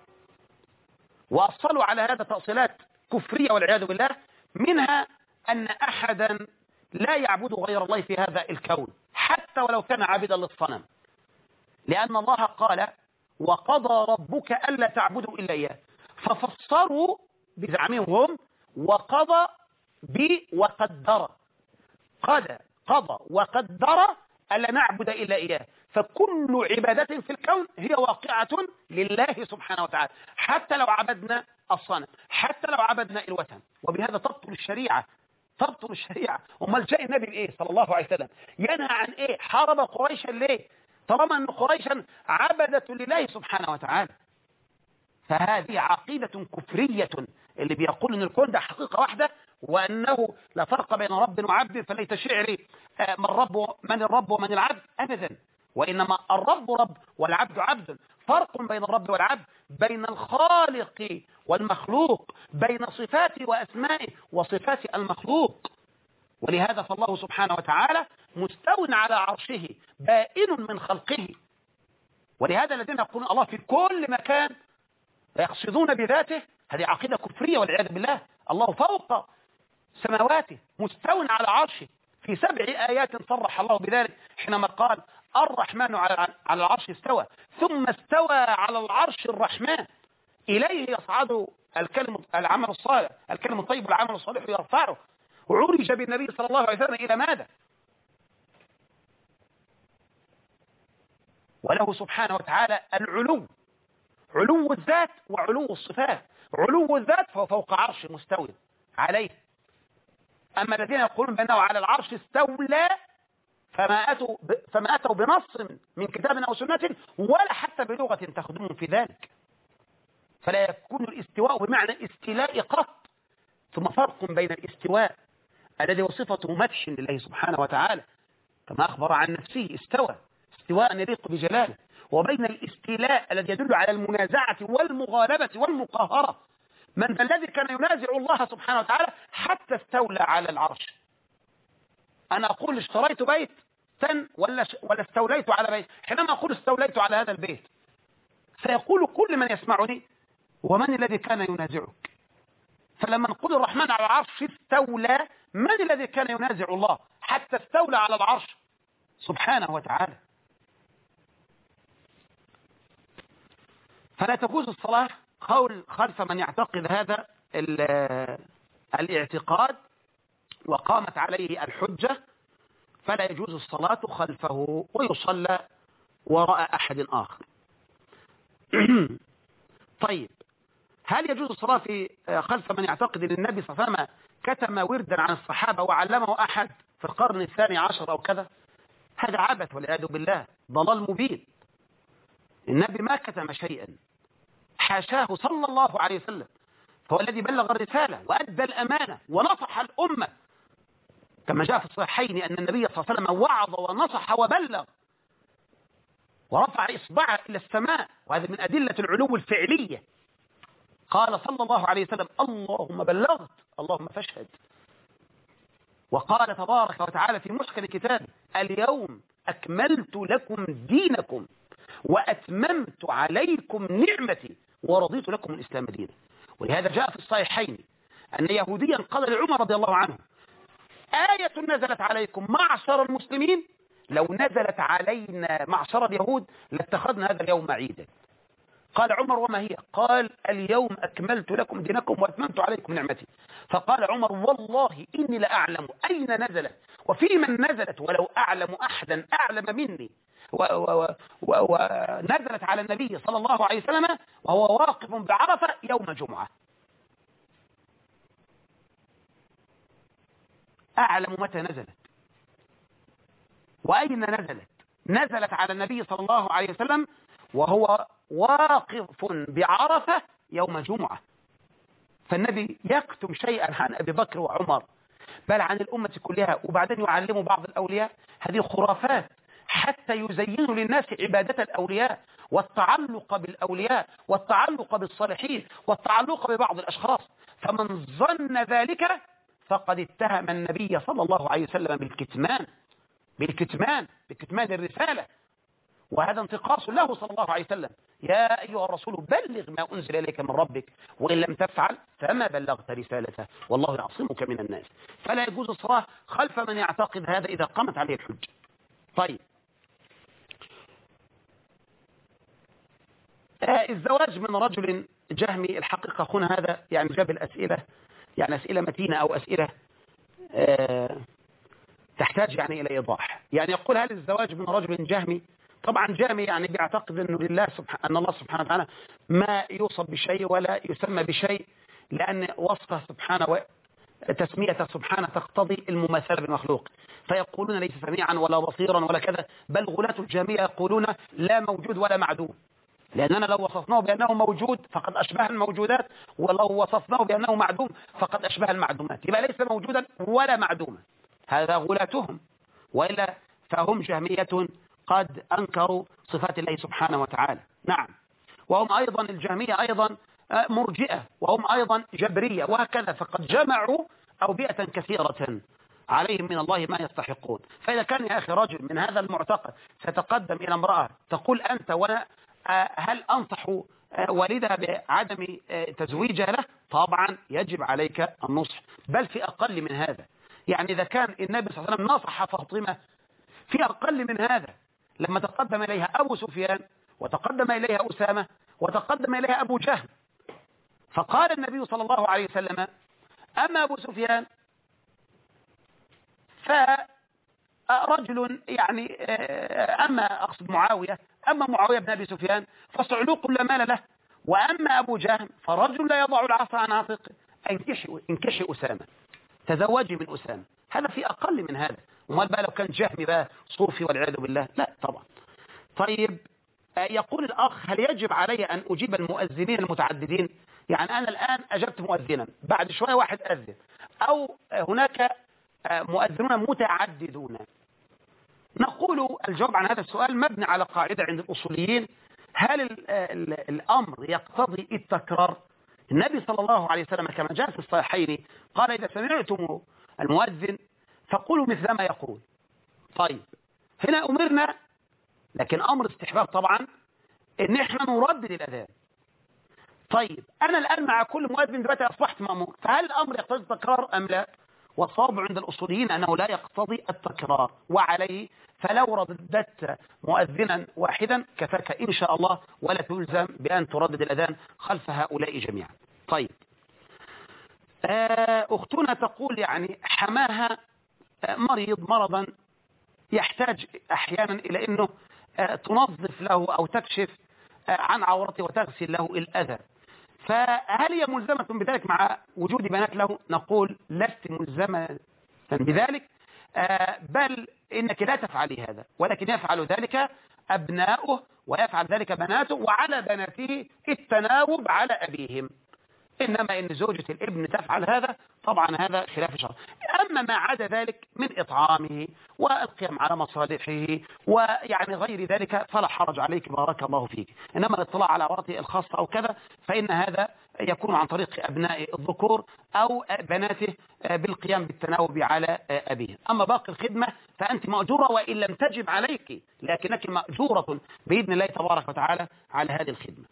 وأصلوا على هذا تأصيلات كفرية والعياذ بالله، منها أن أحدا لا يعبد غير الله في هذا الكون حتى ولو كان عابدا للصنم، لأن الله قال وقضى ربك ألا تعبدوا إلا إياه، ففسروا بزعمهم هم وقضى بي وقدر، قضى قضى وقدر ألا نعبد إلا إياه. فكل عبادة في الكون هي واقعة لله سبحانه وتعالى، حتى لو عبدنا الصنم، حتى لو عبدنا الوثن. وبهذا تبطل الشريعة، تبطل الشريعة. امال جاء النبي بإيه صلى الله عليه وسلم؟ ينهى عن إيه؟ حارب قريشا ليه؟ طالما أن قريشا عبدت لله سبحانه وتعالى. فهذه عقيدة كفرية، اللي بيقول أن الكون ده حقيقة واحدة، وأنه لا فرق بين رب وعبد، فليت شعري من رب من الرب ومن العبد، أبدا. وإنما الرب رب والعبد عبد. فرق بين الرب والعبد، بين الخالق والمخلوق، بين صفاته وأسمائه وصفات المخلوق. ولهذا فالله سبحانه وتعالى مستو على عرشه بائن من خلقه. ولهذا الذين يقولون الله في كل مكان ويقصدون بذاته، هذه عقيدة كفرية والعياذ بالله. الله فوق سماواته مستو على عرشه. في سبع آيات صرح الله بذلك حينما قال الرحمن على العرش استوى، ثم استوى على العرش الرحمن، إليه يصعد الكلم العمل الصالح، الكلم الطيب والعمل الصالح يرفعه. وعرج بالنبي صلى الله عليه وسلم إلى ماذا؟ وله سبحانه وتعالى العلو، علو الذات وعلو الصفات. علو الذات فهو فوق عرش مستوي عليه. أما الذين يقولون بأنه على العرش استولى فما أتوا فما أتوا بنص من كتاب أو سنة ولا حتى بلغة تخدمهم في ذلك. فلا يكون الاستواء بمعنى استيلاء قط. ثم فرق بين الاستواء الذي هو صفته مدح لله سبحانه وتعالى كما أخبر عن نفسه استوى استواء يليق بجلاله، وبين الاستيلاء الذي يدل على المنازعة والمغالبة والمقاهرة. من ذا الذي كان ينازع الله سبحانه وتعالى حتى استولى على العرش؟ أنا أقول اشتريت بيت ولا ولا استوليت على بيت؟ حينما أقول استوليت على هذا البيت سيقول كل من يسمعني ومن الذي كان ينازعك؟ فلما نقول الرحمن على العرش استولى، من الذي كان ينازع الله حتى استولى على العرش سبحانه وتعالى؟ فلا تجوز الصلاة قول خلف من يعتقد هذا الاعتقاد وقامت عليه الحجة، فلا يجوز الصلاة خلفه ويصلى وراء أحد آخر. طيب، هل يجوز الصلاة في خلف من يعتقد أن النبي صلى الله عليه وسلم كتم وردا عن الصحابة وعلمه أحد في القرن الثاني عشر أو كذا؟ هذا عبث والعياذ بالله، ضلال مبين. النبي ما كتم شيئا، حاشاه صلى الله عليه وسلم، فهو الذي بلغ الرسالة وأدى الأمانة ونصح الأمة، كما جاء في الصحيحين أن النبي صلى الله عليه وسلم وعظ ونصح وبلغ ورفع إصبعه إلى السماء، وهذا من أدلة العلو الفعلية. قال صلى الله عليه وسلم اللهم بلغت اللهم فاشهد. وقال تبارك وتعالى في محكم كتابه اليوم أكملت لكم دينكم وأتممت عليكم نعمتي ورضيت لكم الإسلام دينا. ولهذا جاء في الصحيحين أن يهوديا قال لعمر رضي الله عنه آية نزلت عليكم معشر المسلمين لو نزلت علينا معشر اليهود لاتخذنا هذا اليوم عيدا. قال عمر وما هي؟ قال اليوم أكملت لكم دينكم وأتممت عليكم نعمتي. فقال عمر والله إني لأعلم أين نزلت وفي من نزلت ولو أعلم أحدا أعلم مني ونزلت على النبي صلى الله عليه وسلم وهو واقف بعرفة يوم جمعة. أعلم متى نزلت وأين نزلت. نزلت على النبي صلى الله عليه وسلم وهو واقف بعرفة يوم جمعة. فالنبي يكتم شيئا عن أبي بكر وعمر بل عن الأمة كلها، وبعدين يعلم بعض الأولياء. هذه خرافات حتى يزينوا للناس عبادة الأولياء والتعلق بالأولياء والتعلق بالصالحين والتعلق ببعض الأشخاص. فمن ظن ذلك فقد اتهم النبي صلى الله عليه وسلم بالكتمان بالكتمان بكتمان الرسالة، وهذا انتقاص له صلى الله عليه وسلم. يا أيها الرسول بلغ ما أنزل إليك من ربك وإن لم تفعل فما بلغت رسالته والله يعصمك من الناس. فلا يجوز الصلاة خلف من يعتقد هذا إذا قامت عليه الحجة. طيب، آه الزواج من رجل جهمي، الحقيقة أخونا هذا يعني جاب الأسئلة يعني أسئلة متينة أو أسئلة تحتاج يعني إلى إيضاح. يعني يقول هل الزواج من رجل جهمي؟ طبعا جهمي يعني بيعتقد أنه لله سبحانه أن الله سبحانه وتعالى ما يوصف بشيء ولا يسمى بشيء، لأن وصفه سبحانه وتسميته سبحانه تقتضي المماثلة بالمخلوق، فيقولون ليس سميعا ولا بصيرا ولا كذا. بل غلاة الجهمية يقولون لا موجود ولا معدوم، لأننا لو وصفناه بأنه موجود فقد أشبه الموجودات، ولو وصفناه بأنه معدوم فقد أشبه المعدومات، يبقى ليس موجودا ولا معدوما. هذا غلاتهم، وإلا فهم جهمية قد أنكروا صفات الله سبحانه وتعالى. نعم، وهم أيضا الجهمية أيضا مرجئة، وهم أيضا جبرية، وهكذا. فقد جمعوا أوبئة كثيرة عليهم من الله ما يستحقون. فإذا كان يا أخي رجل من هذا المعتقد ستقدم إلى امرأة تقول أنت وأنا هل أنصح والدها بعدم تزويجها له؟ طبعا يجب عليك النصح، بل في أقل من هذا. يعني إذا كان النبي صلى الله عليه وسلم نصح فاطمة في أقل من هذا، لما تقدم إليها أبو سفيان وتقدم إليها أسامة وتقدم إليها أبو جهل، فقال النبي صلى الله عليه وسلم أما أبو سفيان فرجل يعني أما أقصد معاوية أما معاوية بن أبي سفيان فصعلوق لا مال له، وأما أبو جهل فرجل لا يضع العصا عن عاتقه، انكشي أسامة، تزوجي من أسامة. هذا في أقل من هذا. وما بقى لو كان جهمي بقى صوفي والعياذ بالله؟ لا طبعا. طيب يقول الأخ هل يجب علي أن أجيب المؤذنين المتعددين؟ يعني أنا الآن أجبت مؤذنا، بعد شوية واحد أذن، أو هناك مؤذنون متعددون. نقول الجواب عن هذا السؤال مبني على قاعدة عند الأصوليين: هل ال ال الأمر يقتضي التكرار؟ النبي صلى الله عليه وسلم كما جاء في الصحيحين قال إذا سمعتم المؤذن فقولوا مثل ما يقول. طيب هنا أمرنا، لكن أمر استحباب طبعا، إن إحنا نردد الأذان. طيب أنا الآن مع كل مؤذن دلوقتي أصبحت مأمور، فهل الأمر يقتضي التكرار أم لا؟ والصواب عند الأصوليين أنه لا يقتضي التكرار، وعليه فلو رددت مؤذنا واحدا كفاك إن شاء الله، ولا تلزم بأن تردد الأذان خلف هؤلاء جميعا. طيب أختنا تقول يعني حماها مريض مرضا يحتاج أحيانا إلى أنه تنظف له أو تكشف عن عورته وتغسل له الأذى، فهل هي ملزمة بذلك مع وجود بنات له؟ نقول لست ملزمة بذلك، بل إنك لا تفعلي هذا، ولكن يفعل ذلك أبناؤه ويفعل ذلك بناته، وعلى بناته التناوب على أبيهم. إنما إن زوجة الابن تفعل هذا طبعا هذا خلاف الشرع. أما ما عدا ذلك من إطعامه والقيام على مصالحه ويعني غير ذلك فلا حرج عليك بارك الله فيك. إنما الاطلاع على عورته الخاصة أو كذا فإن هذا يكون عن طريق أبناء الذكور أو بناته بالقيام بالتناوب على أبيه. أما باقي الخدمة فأنت مأجورة وإن لم تجب عليك، لكنك مأجورة بإذن الله تبارك وتعالى على هذه الخدمة.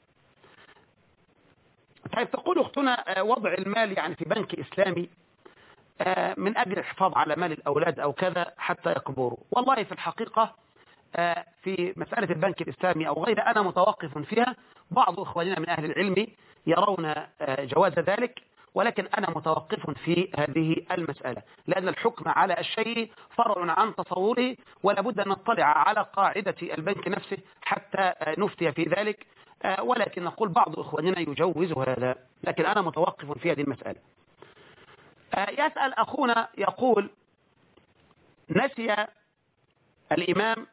طيب تقول أختنا وضع المال يعني في بنك إسلامي من أجل الحفاظ على مال الأولاد أو كذا حتى يكبروا. والله في الحقيقة في مسألة البنك الإسلامي أو غيره أنا متوقف فيها. بعض إخواننا من أهل العلم يرون جواز ذلك، ولكن أنا متوقف في هذه المسألة، لأن الحكم على الشيء فرع عن تصوره، ولا بد أن نطلع على قاعدة البنك نفسه حتى نفتي في ذلك. ولكن نقول بعض إخواننا يجوز هذا، لكن أنا متوقف في هذه المسألة. يسأل أخونا يقول نسي الإمام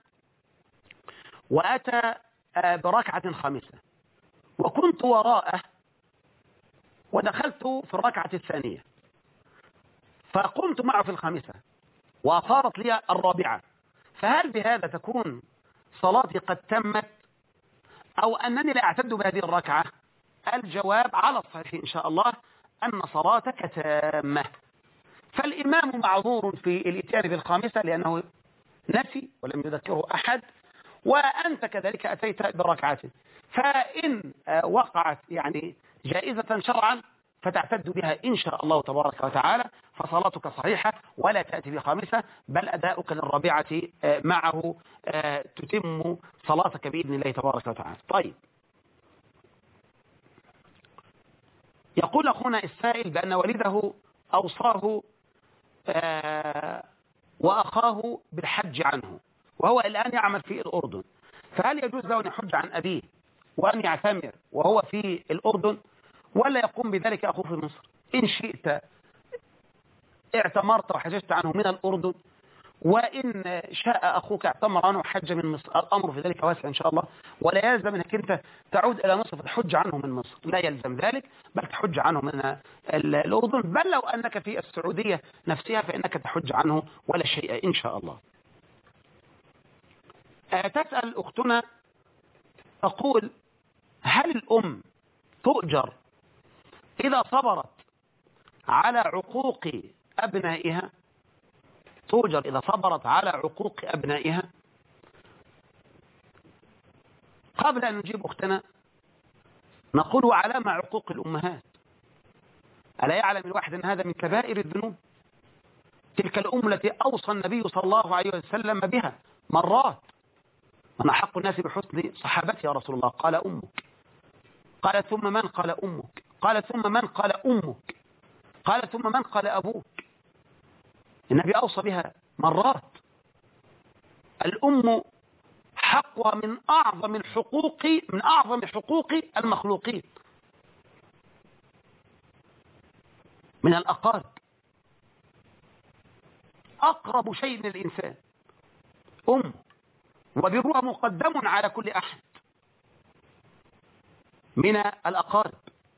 وأتى بركعة خامسة وكنت وراءه ودخلت في الركعة الثانية فقمت معه في الخامسة وأصارت لي الرابعة، فهل بهذا تكون صلاتي قد تمت أو أنني لا أعتد بهذه الركعة؟ الجواب على الصحيح إن شاء الله أن صلاتك تامة. فالإمام معذور في الإتيان بالخامسة لأنه نسي ولم يذكره أحد، وأنت كذلك أتيت بركعته، فإن وقعت يعني جائزة شرعا فتعتد بها إن شاء الله تبارك وتعالى، فصلاتك صحيحة ولا تأتي بخامسة، بل أداؤك للرابعة معه تتم صلاتك بإذن الله تبارك وتعالى. طيب يقول أخونا السائل بأن والده أوصاه وأخاه بالحج عنه وهو الآن يعمل في الأردن، فهل يجوز له أن يحج عن أبيه وأن يعتمر وهو في الأردن، ولا يقوم بذلك أخوه في مصر؟ إن شئت اعتمرت وحججت عنه من الأردن، وإن شاء أخوك اعتمر عنه وحج من مصر، الأمر في ذلك واسع إن شاء الله، ولا يلزم أنك أنت تعود إلى مصر فتحج عنه من مصر، لا يلزم ذلك، بل تحج عنه من الأردن، بل لو أنك في السعودية نفسها فإنك تحج عنه ولا شيء إن شاء الله. تسأل أختنا تقول: هل الأم تؤجر إذا صبرت على عقوق أبنائها؟ تؤجر إذا صبرت على عقوق أبنائها؟ قبل أن نجيب أختنا نقول: وعلامة عقوق الأمهات؟ ألا يعلم الواحد أن هذا من كبائر الذنوب؟ تلك الأم التي أوصى النبي صلى الله عليه وسلم بها مرات: من أحق الناس بحسن صحابتي يا رسول الله؟ قال أمك. قال ثم من؟ قال أمك. قال ثم من؟ قال أمك. قال ثم من؟ قال أبوك. النبي أوصى بها مرات. الأم حقها من أعظم الحقوق، من أعظم حقوق المخلوقين، من الأقارب، أقرب شيء للإنسان أم، وبرها مقدم على كل أحد من الأقارب،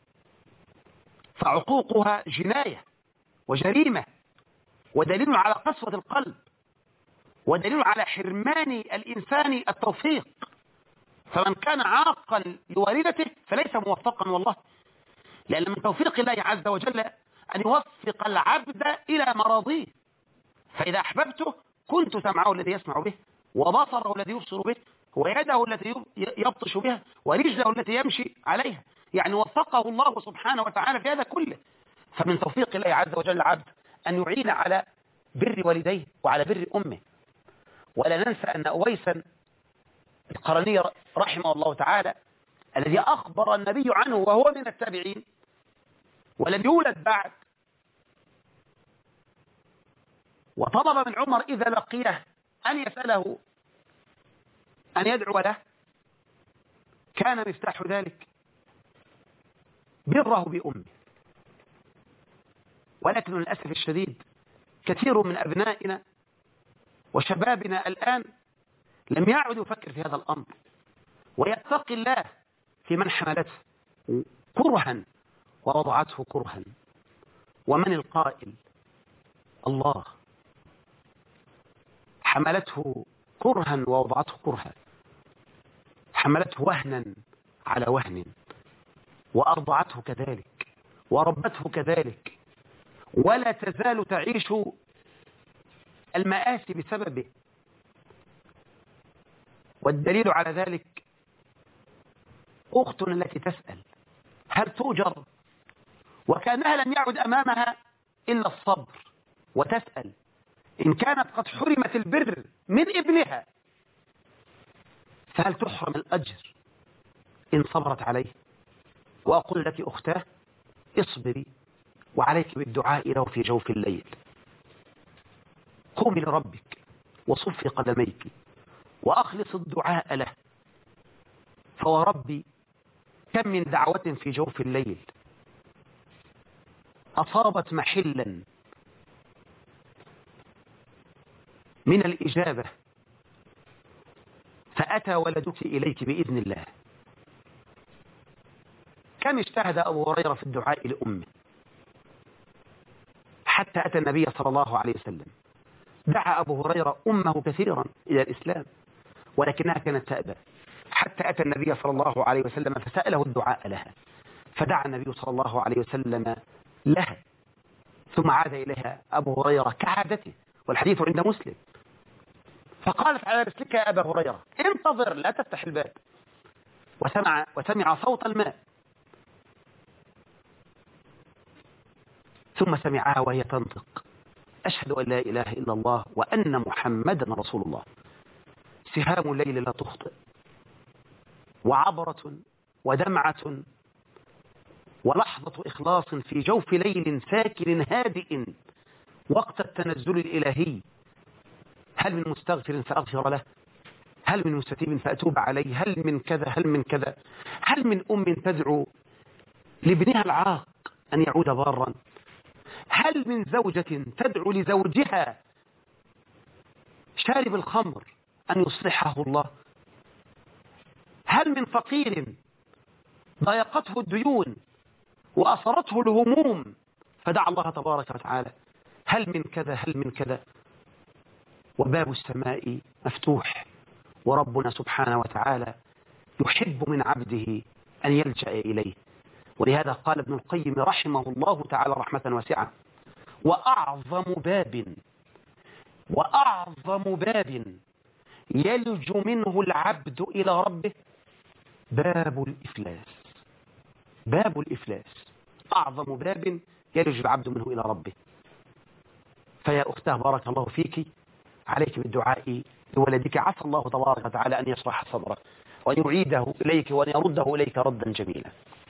فعقوقها جناية وجريمة، ودليل على قسوة القلب، ودليل على حرمان الإنسان التوفيق، فمن كان عاقا لوالدته فليس موفقا والله، لأن من توفيق الله عز وجل أن يوفق العبد إلى مراضيه، فإذا أحببته كنت سمعه الذي يسمع به، وبصره الذي يبصر به، ويده التي يبطش بها، ورجله التي يمشي عليها، يعني وفقه الله سبحانه وتعالى في هذا كله. فمن توفيق الله عز وجل العبد أن يعين على بر والديه وعلى بر أمه. ولا ننسى أن أويسا القرني رحمه الله تعالى الذي أخبر النبي عنه وهو من التابعين ولم يولد بعد، وطلب من عمر إذا لقيه أن يسأله أن يدعو له، كان مفتاح ذلك بره بأمه. ولكن للأسف الشديد كثير من أبنائنا وشبابنا الآن لم يعد يفكر في هذا الأمر ويتقي الله في من حملته كرها ووضعته كرها. ومن القائل؟ الله. حملته كرها ووضعته كرها، حملته وهنا على وهن، وأرضعته كذلك، وربته كذلك، ولا تزال تعيش المآسي بسببه. والدليل على ذلك أختنا التي تسأل: هل تؤجر؟ وكأنها لم يعد أمامها إلا الصبر، وتسأل إن كانت قد حرمت البر من ابنها فهل تحرم الأجر إن صبرت عليه؟ وأقول لك أختاه: اصبري، وعليك بالدعاء له في جوف الليل. قومي لربك وصفي قدميك وأخلص الدعاء له، فوربي كم من دعوة في جوف الليل أصابت محلا من الإجابة فأتى ولدك إليك بإذن الله. كم اجتهد أبو هريرة في الدعاء لأمه حتى أتى النبي صلى الله عليه وسلم. دعا أبو هريرة أمه كثيرا إلى الإسلام ولكنها كانت تأبى، حتى أتى النبي صلى الله عليه وسلم فسأله الدعاء لها، فدعا النبي صلى الله عليه وسلم لها، ثم عاد إليها أبو هريرة كعادته، والحديث عند مسلم، فقالت على رسلك يا أبا هريرة انتظر لا تفتح الباب، وسمع, وسمع صوت الماء، ثم سمعها وهي تنطق: أشهد أن لا إله إلا الله وأن محمدا رسول الله. سهام الليل لا تخطئ، وعبرة ودمعة ولحظة إخلاص في جوف ليل ساكن هادئ وقت التنزل الإلهي، هل من مستغفر فأغفر له؟ هل من مستتيب فأتوب عليه؟ هل من كذا؟ هل من كذا؟ هل من أم تدعو لابنها العاق أن يعود بارا؟ هل من زوجة تدعو لزوجها شارب الخمر أن يصلحه الله؟ هل من فقير ضايقته الديون وأصرته الهموم فدعا الله تبارك وتعالى؟ هل من كذا؟ هل من كذا؟ وباب السماء مفتوح، وربنا سبحانه وتعالى يحب من عبده أن يلجأ إليه. ولهذا قال ابن القيم رحمه الله تعالى رحمة واسعة: وأعظم باب وأعظم باب يلج منه العبد إلى ربه باب الإفلاس. باب الإفلاس أعظم باب يلج العبد منه إلى ربه. فيا أختاه بارك الله فيك، عليك بالدعاء لولدك، عسى الله تبارك وتعالى أن يشرح صدره وأن يعيده إليك وأن يرده إليك ردا جميلا.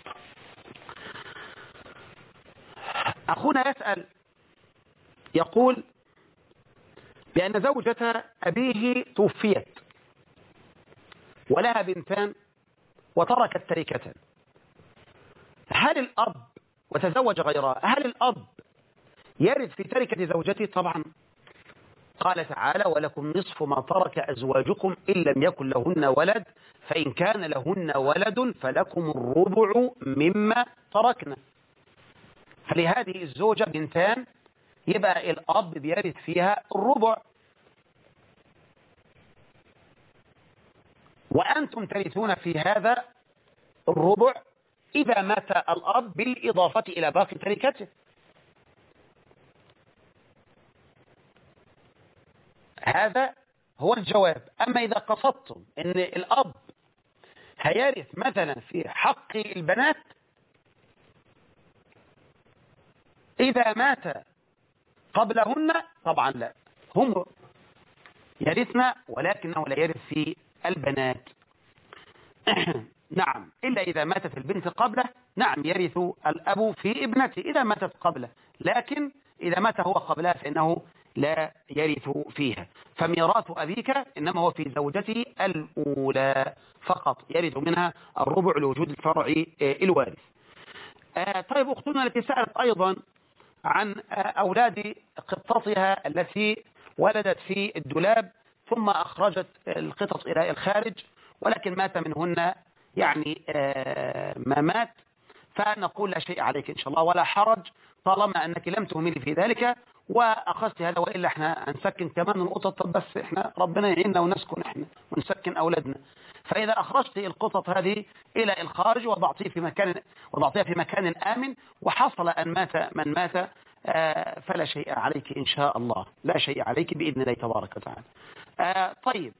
أخونا يسأل يقول بأن زوجة أبيه توفيت ولها بنتان وتركت تركة، هل الأب وتزوج غيرها، هل الأب يرث في تركة زوجته؟ طبعا، قال تعالى: ولكم نصف ما ترك أزواجكم إن لم يكن لهن ولد فإن كان لهن ولد فلكم الربع مما تركنا. فلهذه الزوجة بنتان، يبقى الأب بيرث فيها الربع، وأنتم ترثون في هذا الربع إذا مات الأب بالإضافة إلى باقي تركته. هذا هو الجواب. أما إذا قصدتم أن الأب هيرث مثلا في حق البنات إذا مات قبلهن، طبعا لا، هم يرثنا ولكنه لا يرث في البنات. نعم، إلا إذا ماتت البنت قبله، نعم يرث الأب في ابنته إذا ماتت قبله، لكن إذا مات هو قبلها فإنه لا يرث فيها. فميراث أبيك إنما هو في زوجته الأولى فقط، يرث منها الربع لوجود الفرع الوارث. آه طيب، أختنا التي سألت أيضا عن أولاد قطتها التي ولدت في الدولاب ثم أخرجت القطط إلى الخارج ولكن مات منهن يعني ما مات، فنقول لا شيء عليك إن شاء الله ولا حرج طالما أنك لم تهملي في ذلك وأخذت هذا، وإلا احنا هنسكن كمان القطط، بس احنا ربنا يعيننا ونسكن احنا ونسكن أولادنا. فإذا أخرجت القطط هذه إلى الخارج وضعتها في مكان وضعتها في مكان آمن وحصل أن مات من مات آه فلا شيء عليك إن شاء الله، لا شيء عليك بإذن الله تبارك وتعالى. آه طيب،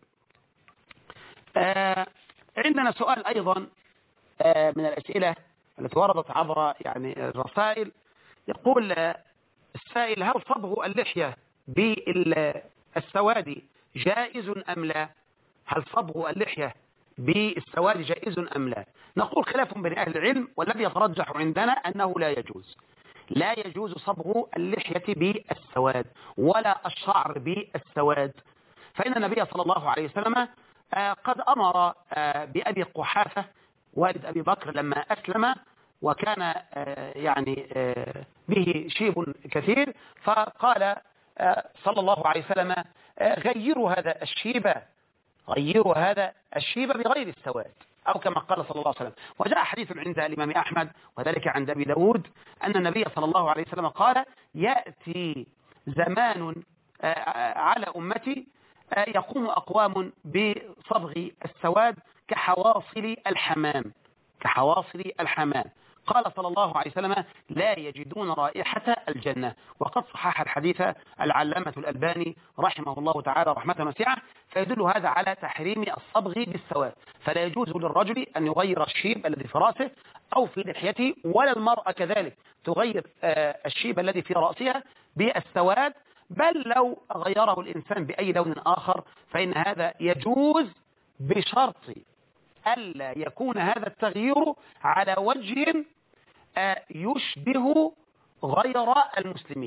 آه عندنا سؤال أيضا آه من الأسئلة التي وردت عبر يعني الرسائل. يقول آه السائل: هل صبغ اللحية بالسواد جائز أم لا؟ هل صبغ اللحية بالسواد جائز أم لا؟ نقول خلاف بين أهل العلم، والذي يترجح عندنا أنه لا يجوز. لا يجوز صبغ اللحية بالسواد ولا الشعر بالسواد، فإن النبي صلى الله عليه وسلم قد أمر بأبي قحافة والد أبي بكر لما أسلم وكان يعني به شيب كثير، فقال صلى الله عليه وسلم: غيروا هذا الشيب غيروا هذا الشيب بغير السواد، أو كما قال صلى الله عليه وسلم. وجاء حديث عند الإمام أحمد وذلك عند أبي داود أن النبي صلى الله عليه وسلم قال: يأتي زمان على أمتي يقوم أقوام بصبغ السواد كحواصل الحمام كحواصل الحمام قال صلى الله عليه وسلم: لا يجدون رائحة الجنة. وقد صحح الحديث العلامة الألباني رحمه الله تعالى رحمة واسعة، فيدل هذا على تحريم الصبغ بالسواد، فلا يجوز للرجل أن يغير الشيب الذي في رأسه أو في لحيته، ولا المرأة كذلك تغير الشيب الذي في رأسها بالسواد، بل لو غيره الإنسان بأي لون آخر فإن هذا يجوز بشرط ألا يكون هذا التغيير على وجه يشبه غير المسلمين،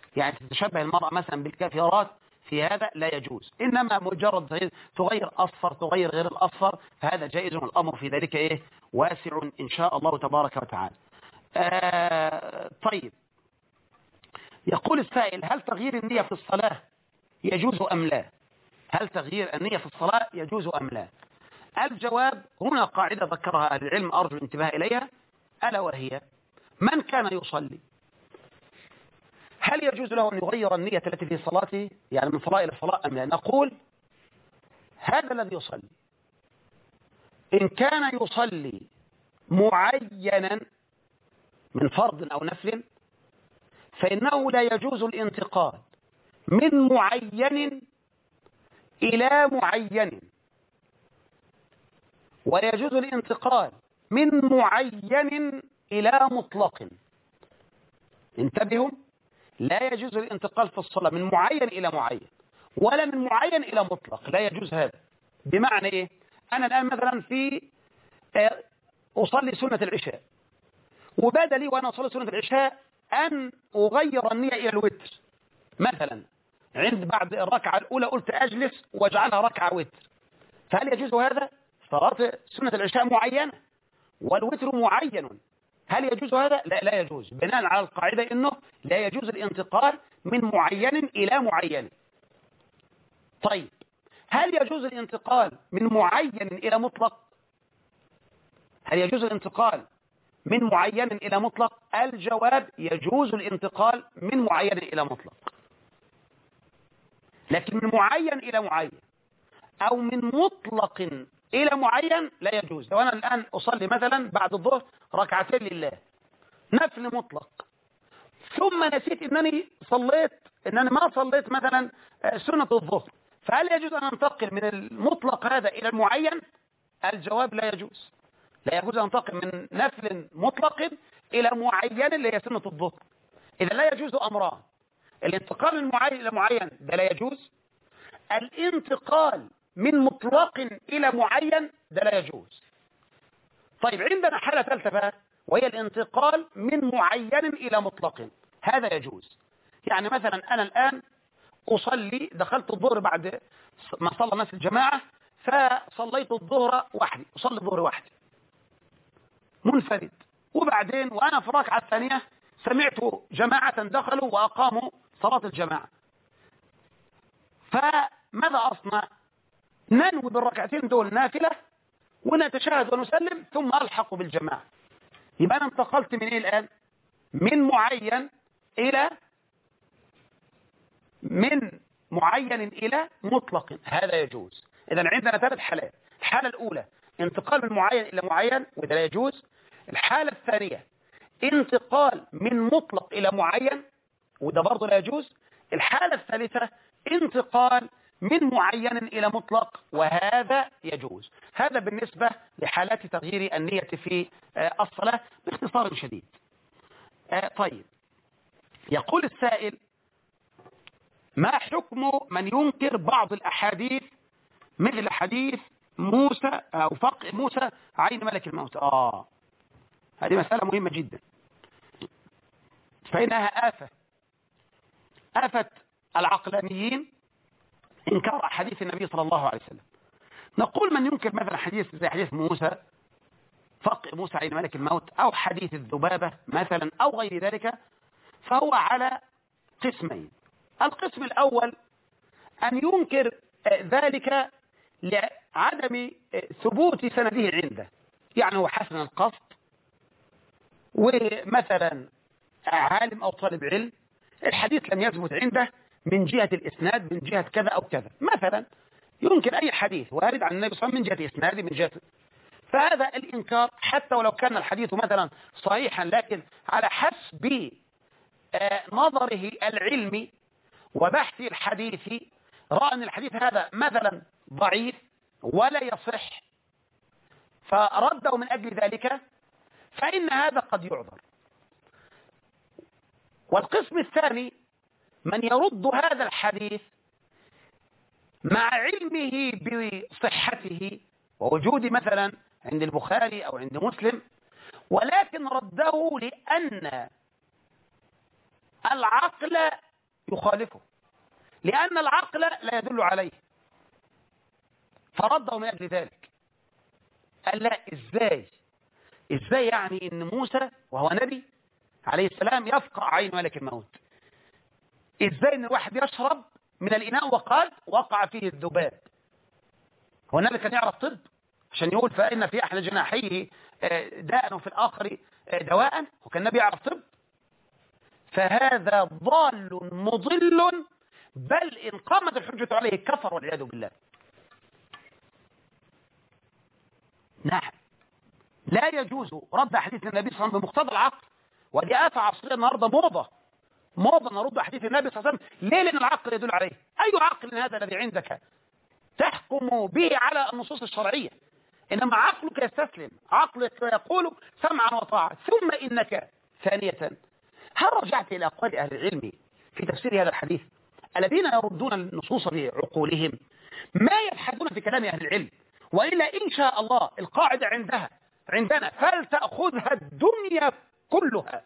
يعني تتشبه المرأة مثلا بالكافرات، في هذا لا يجوز. إنما مجرد تغير أصفر تغير غير الأصفر فهذا جائز، والأمر في ذلك إيه واسع إن شاء الله تبارك وتعالى. آه طيب، يقول السائل: هل تغيير النية في الصلاة يجوز أم لا؟ هل تغيير النية في الصلاة يجوز أم لا؟ الجواب: هنا قاعدة ذكرها أهل العلم أرجو الانتباه إليها، ألا وهي: من كان يصلي هل يجوز له أن يغير النية التي في صلاته، يعني من صلاة إلى صلاة أم لا؟ نقول: هذا الذي يصلي إن كان يصلي معينا من فرض أو نفل فإنه لا يجوز الانتقال من معين إلى معين، ويجوز الانتقال من معين إلى مطلق. انتبهوا، لا يجوز الانتقال في الصلاة من معين إلى معين ولا من معين إلى مطلق، لا يجوز هذا. بمعنى إيه؟ أنا الآن مثلا في أصلي سنة العشاء، وبدا لي وأنا أصلي سنة العشاء أن أغير النية إلى الوتر مثلا، عند بعد الركعة الأولى قلت أجلس واجعلها ركعة وتر، فهل يجوز هذا؟ صلاة سنة العشاء معينة والوتر معين، هل يجوز هذا؟ لا لا يجوز، بناء على القاعدة إنه لا يجوز الانتقال من معين إلى معين. طيب، هل يجوز الانتقال من معين إلى مطلق؟ هل يجوز الانتقال من معين إلى مطلق؟ الجواب: يجوز الانتقال من معين إلى مطلق، لكن من معين إلى معين أو من مطلق إلى معين لا يجوز. لو أنا الآن أصلي مثلا بعد الظهر ركعتين لله نفل مطلق، ثم نسيت أنني صليت أنني ما صليت مثلا سنة الظهر، فهل يجوز أن أنتقل من المطلق هذا إلى المعين؟ الجواب: لا يجوز. لا يجوز أن أنتقل من نفل مطلق إلى معين اللي هي سنة الظهر. إذا لا يجوز أمران: الانتقال من معين إلى معين ده لا يجوز، الانتقال من مطلق إلى معين ده لا يجوز. طيب، عندنا حالة ثالثة بقى، وهي الانتقال من معين إلى مطلق، هذا يجوز. يعني مثلا أنا الآن أصلي، دخلت الظهر بعد ما صلى الناس الجماعة، فصليت الظهر وحدي، أصلي الظهر وحدي منفرد، وبعدين وأنا في الركعة الثانية سمعت جماعة دخلوا وأقاموا صلاة الجماعة، فماذا أصنع؟ ننوي بالركعتين دول نافلة ونتشهد ونسلم ثم ألحق بالجماعة. يبقى أنا انتقلت من إيه الآن؟ من معين إلى من معين إلى مطلق، هذا يجوز. إذا عندنا ثلاث حالات: الحالة الأولى انتقال من معين إلى معين وده لا يجوز، الحالة الثانية انتقال من مطلق إلى معين وده برضه لا يجوز، الحالة الثالثة انتقال من معين إلى مطلق وهذا يجوز. هذا بالنسبة لحالات تغيير النية في الصلاة باختصار شديد. طيب، يقول السائل: ما حكم من ينكر بعض الأحاديث مثل حديث موسى أو فقه موسى عين ملك الموت؟ آه هذه مسألة مهمة جدا، فإنها آفة آفة العقلانيين إنكار أحاديث النبي صلى الله عليه وسلم. نقول: من ينكر مثلا حديث زي حديث موسى فقه موسى عين ملك الموت أو حديث الذبابة مثلا أو غير ذلك، فهو على قسمين. القسم الأول أن ينكر ذلك لعدم ثبوت سنده عنده، يعني هو حسن القصد ومثلا عالم أو طالب علم، الحديث لم يثبت عنده من جهة الإسناد من جهة كذا أو كذا، مثلا ينكر أي حديث وارد عن النبي صلى الله عليه وسلم من جهة إسناده من جهة، فهذا الإنكار حتى ولو كان الحديث مثلا صحيحا، لكن على حسب نظره العلمي وبحث الحديث رأى أن الحديث هذا مثلا ضعيف ولا يصح فرده من أجل ذلك، فإن هذا قد يعذر. والقسم الثاني من يرد هذا الحديث مع علمه بصحته ووجود مثلا عند البخاري أو عند مسلم، ولكن رده لأن العقل يخالفه لأن العقل لا يدل عليه، فرده من أجل ذلك. قال لا، إزاي إزاي يعني إن موسى وهو نبي عليه السلام يفقع عين ملك الموت؟ إزاي إن الواحد يشرب من الإناء وقد وقع فيه الذباب؟ هو النبي كان يعرف طب عشان يقول فإن في أحد جناحيه داء وفي الآخر دواء؟ وكان النبي يعرف طب؟ فهذا ضال مضل، بل إن قامت الحجة عليه كفر والعياذ بالله. نعم، لا يجوز رد حديث النبي صلى الله عليه وسلم بمقتضى العقل، ودي آفة عصرية النهارده، موضة موضة نرد حديث النبي صلى الله عليه وسلم. ليه؟ لأن العقل يدل عليه. أي عقل هذا الذي عندك تحكم به على النصوص الشرعية؟ إنما عقلك يستسلم، عقلك يقول سمعا وطاعة. ثم إنك ثانية، هل رجعت إلى أقوال أهل العلم في تفسير هذا الحديث الذين يردون النصوص بعقولهم؟ ما يبحثون في كلام أهل العلم، وإلا إن شاء الله القاعدة عندها عندنا فلتأخذها الدنيا كلها.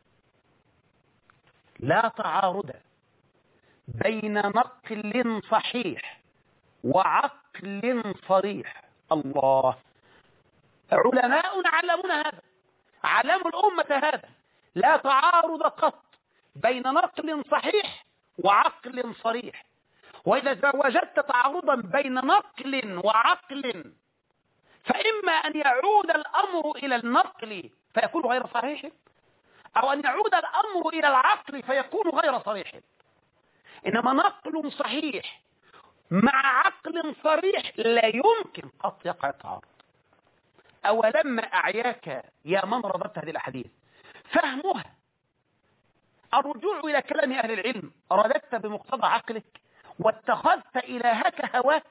لا تعارض بين نقل صحيح وعقل صريح. الله، علماء علمونا هذا، علموا الأمة هذا. لا تعارض قط بين نقل صحيح وعقل صريح. وإذا وجدت تعارضا بين نقل وعقل فإما أن يعود الأمر إلى النقل فيكون غير صحيح، أو أن يعود الأمر إلى العقل فيكون غير صريح. إنما نقل صحيح مع عقل صريح لا يمكن قط يقع التعارض. أولما أعياك يا من رددت هذه الأحاديث فهمها، الرجوع إلى كلام أهل العلم، رددت بمقتضى عقلك واتخذت إلهك هواك.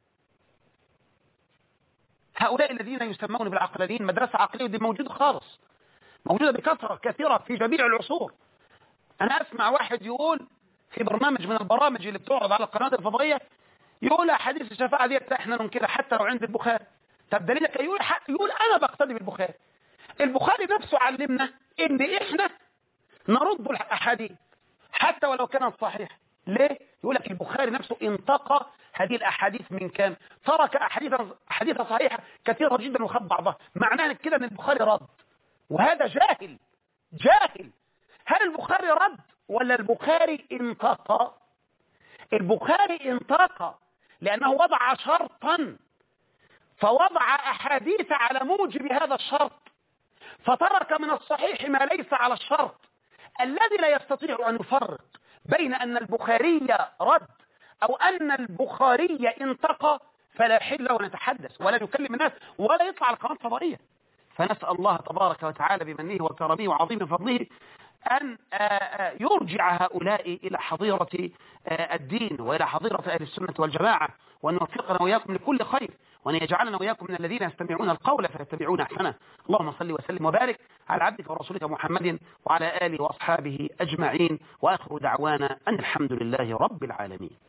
هؤلاء الذين يسمون بالعقلانيين، مدرسة عقلية دي موجودة خالص، موجودة بكثرة كثيرة في جميع العصور. أنا أسمع واحد يقول في برنامج من البرامج اللي بتعرض على القنوات الفضائية، يقول حديث الشفاعة دي احنا ننكرها حتى لو عند البخاري. طب دليلك؟ يقول يقول أنا بقتدي بالبخاري. البخاري نفسه علمنا إن إحنا نرد الأحاديث حتى ولو كانت صحيحة. ليه؟ يقول لك البخاري نفسه انتقى هذه الأحاديث من كام، ترك أحاديث حديثة صحيحة كثيرة جدا وخد بعضها. معناه كده أن البخاري رد، وهذا جاهل جاهل. هل البخاري رد ولا البخاري انتقى؟ البخاري انتقى لأنه وضع شرطا، فوضع أحاديث على موجب هذا الشرط، فترك من الصحيح ما ليس على الشرط. الذي لا يستطيع أن يفرق بين أن البخاري رد أو أن البخاري انتقى فلا يحل له أن يتحدث ولا يكلم الناس ولا يطلع على القناة الفضائية. فنسأل الله تبارك وتعالى بمنه وكرمه وعظيم فضله أن يرجع هؤلاء إلى حظيرة الدين وإلى حظيرة أهل السنة والجماعة، وأن يوفقنا وإياكم لكل خير، وأن يجعلنا وإياكم من الذين يستمعون القول فيتبعون أحسنه. اللهم صل وسلم وبارك على عبدك ورسولك محمد وعلى آله وأصحابه أجمعين، وآخر دعوانا أن الحمد لله رب العالمين.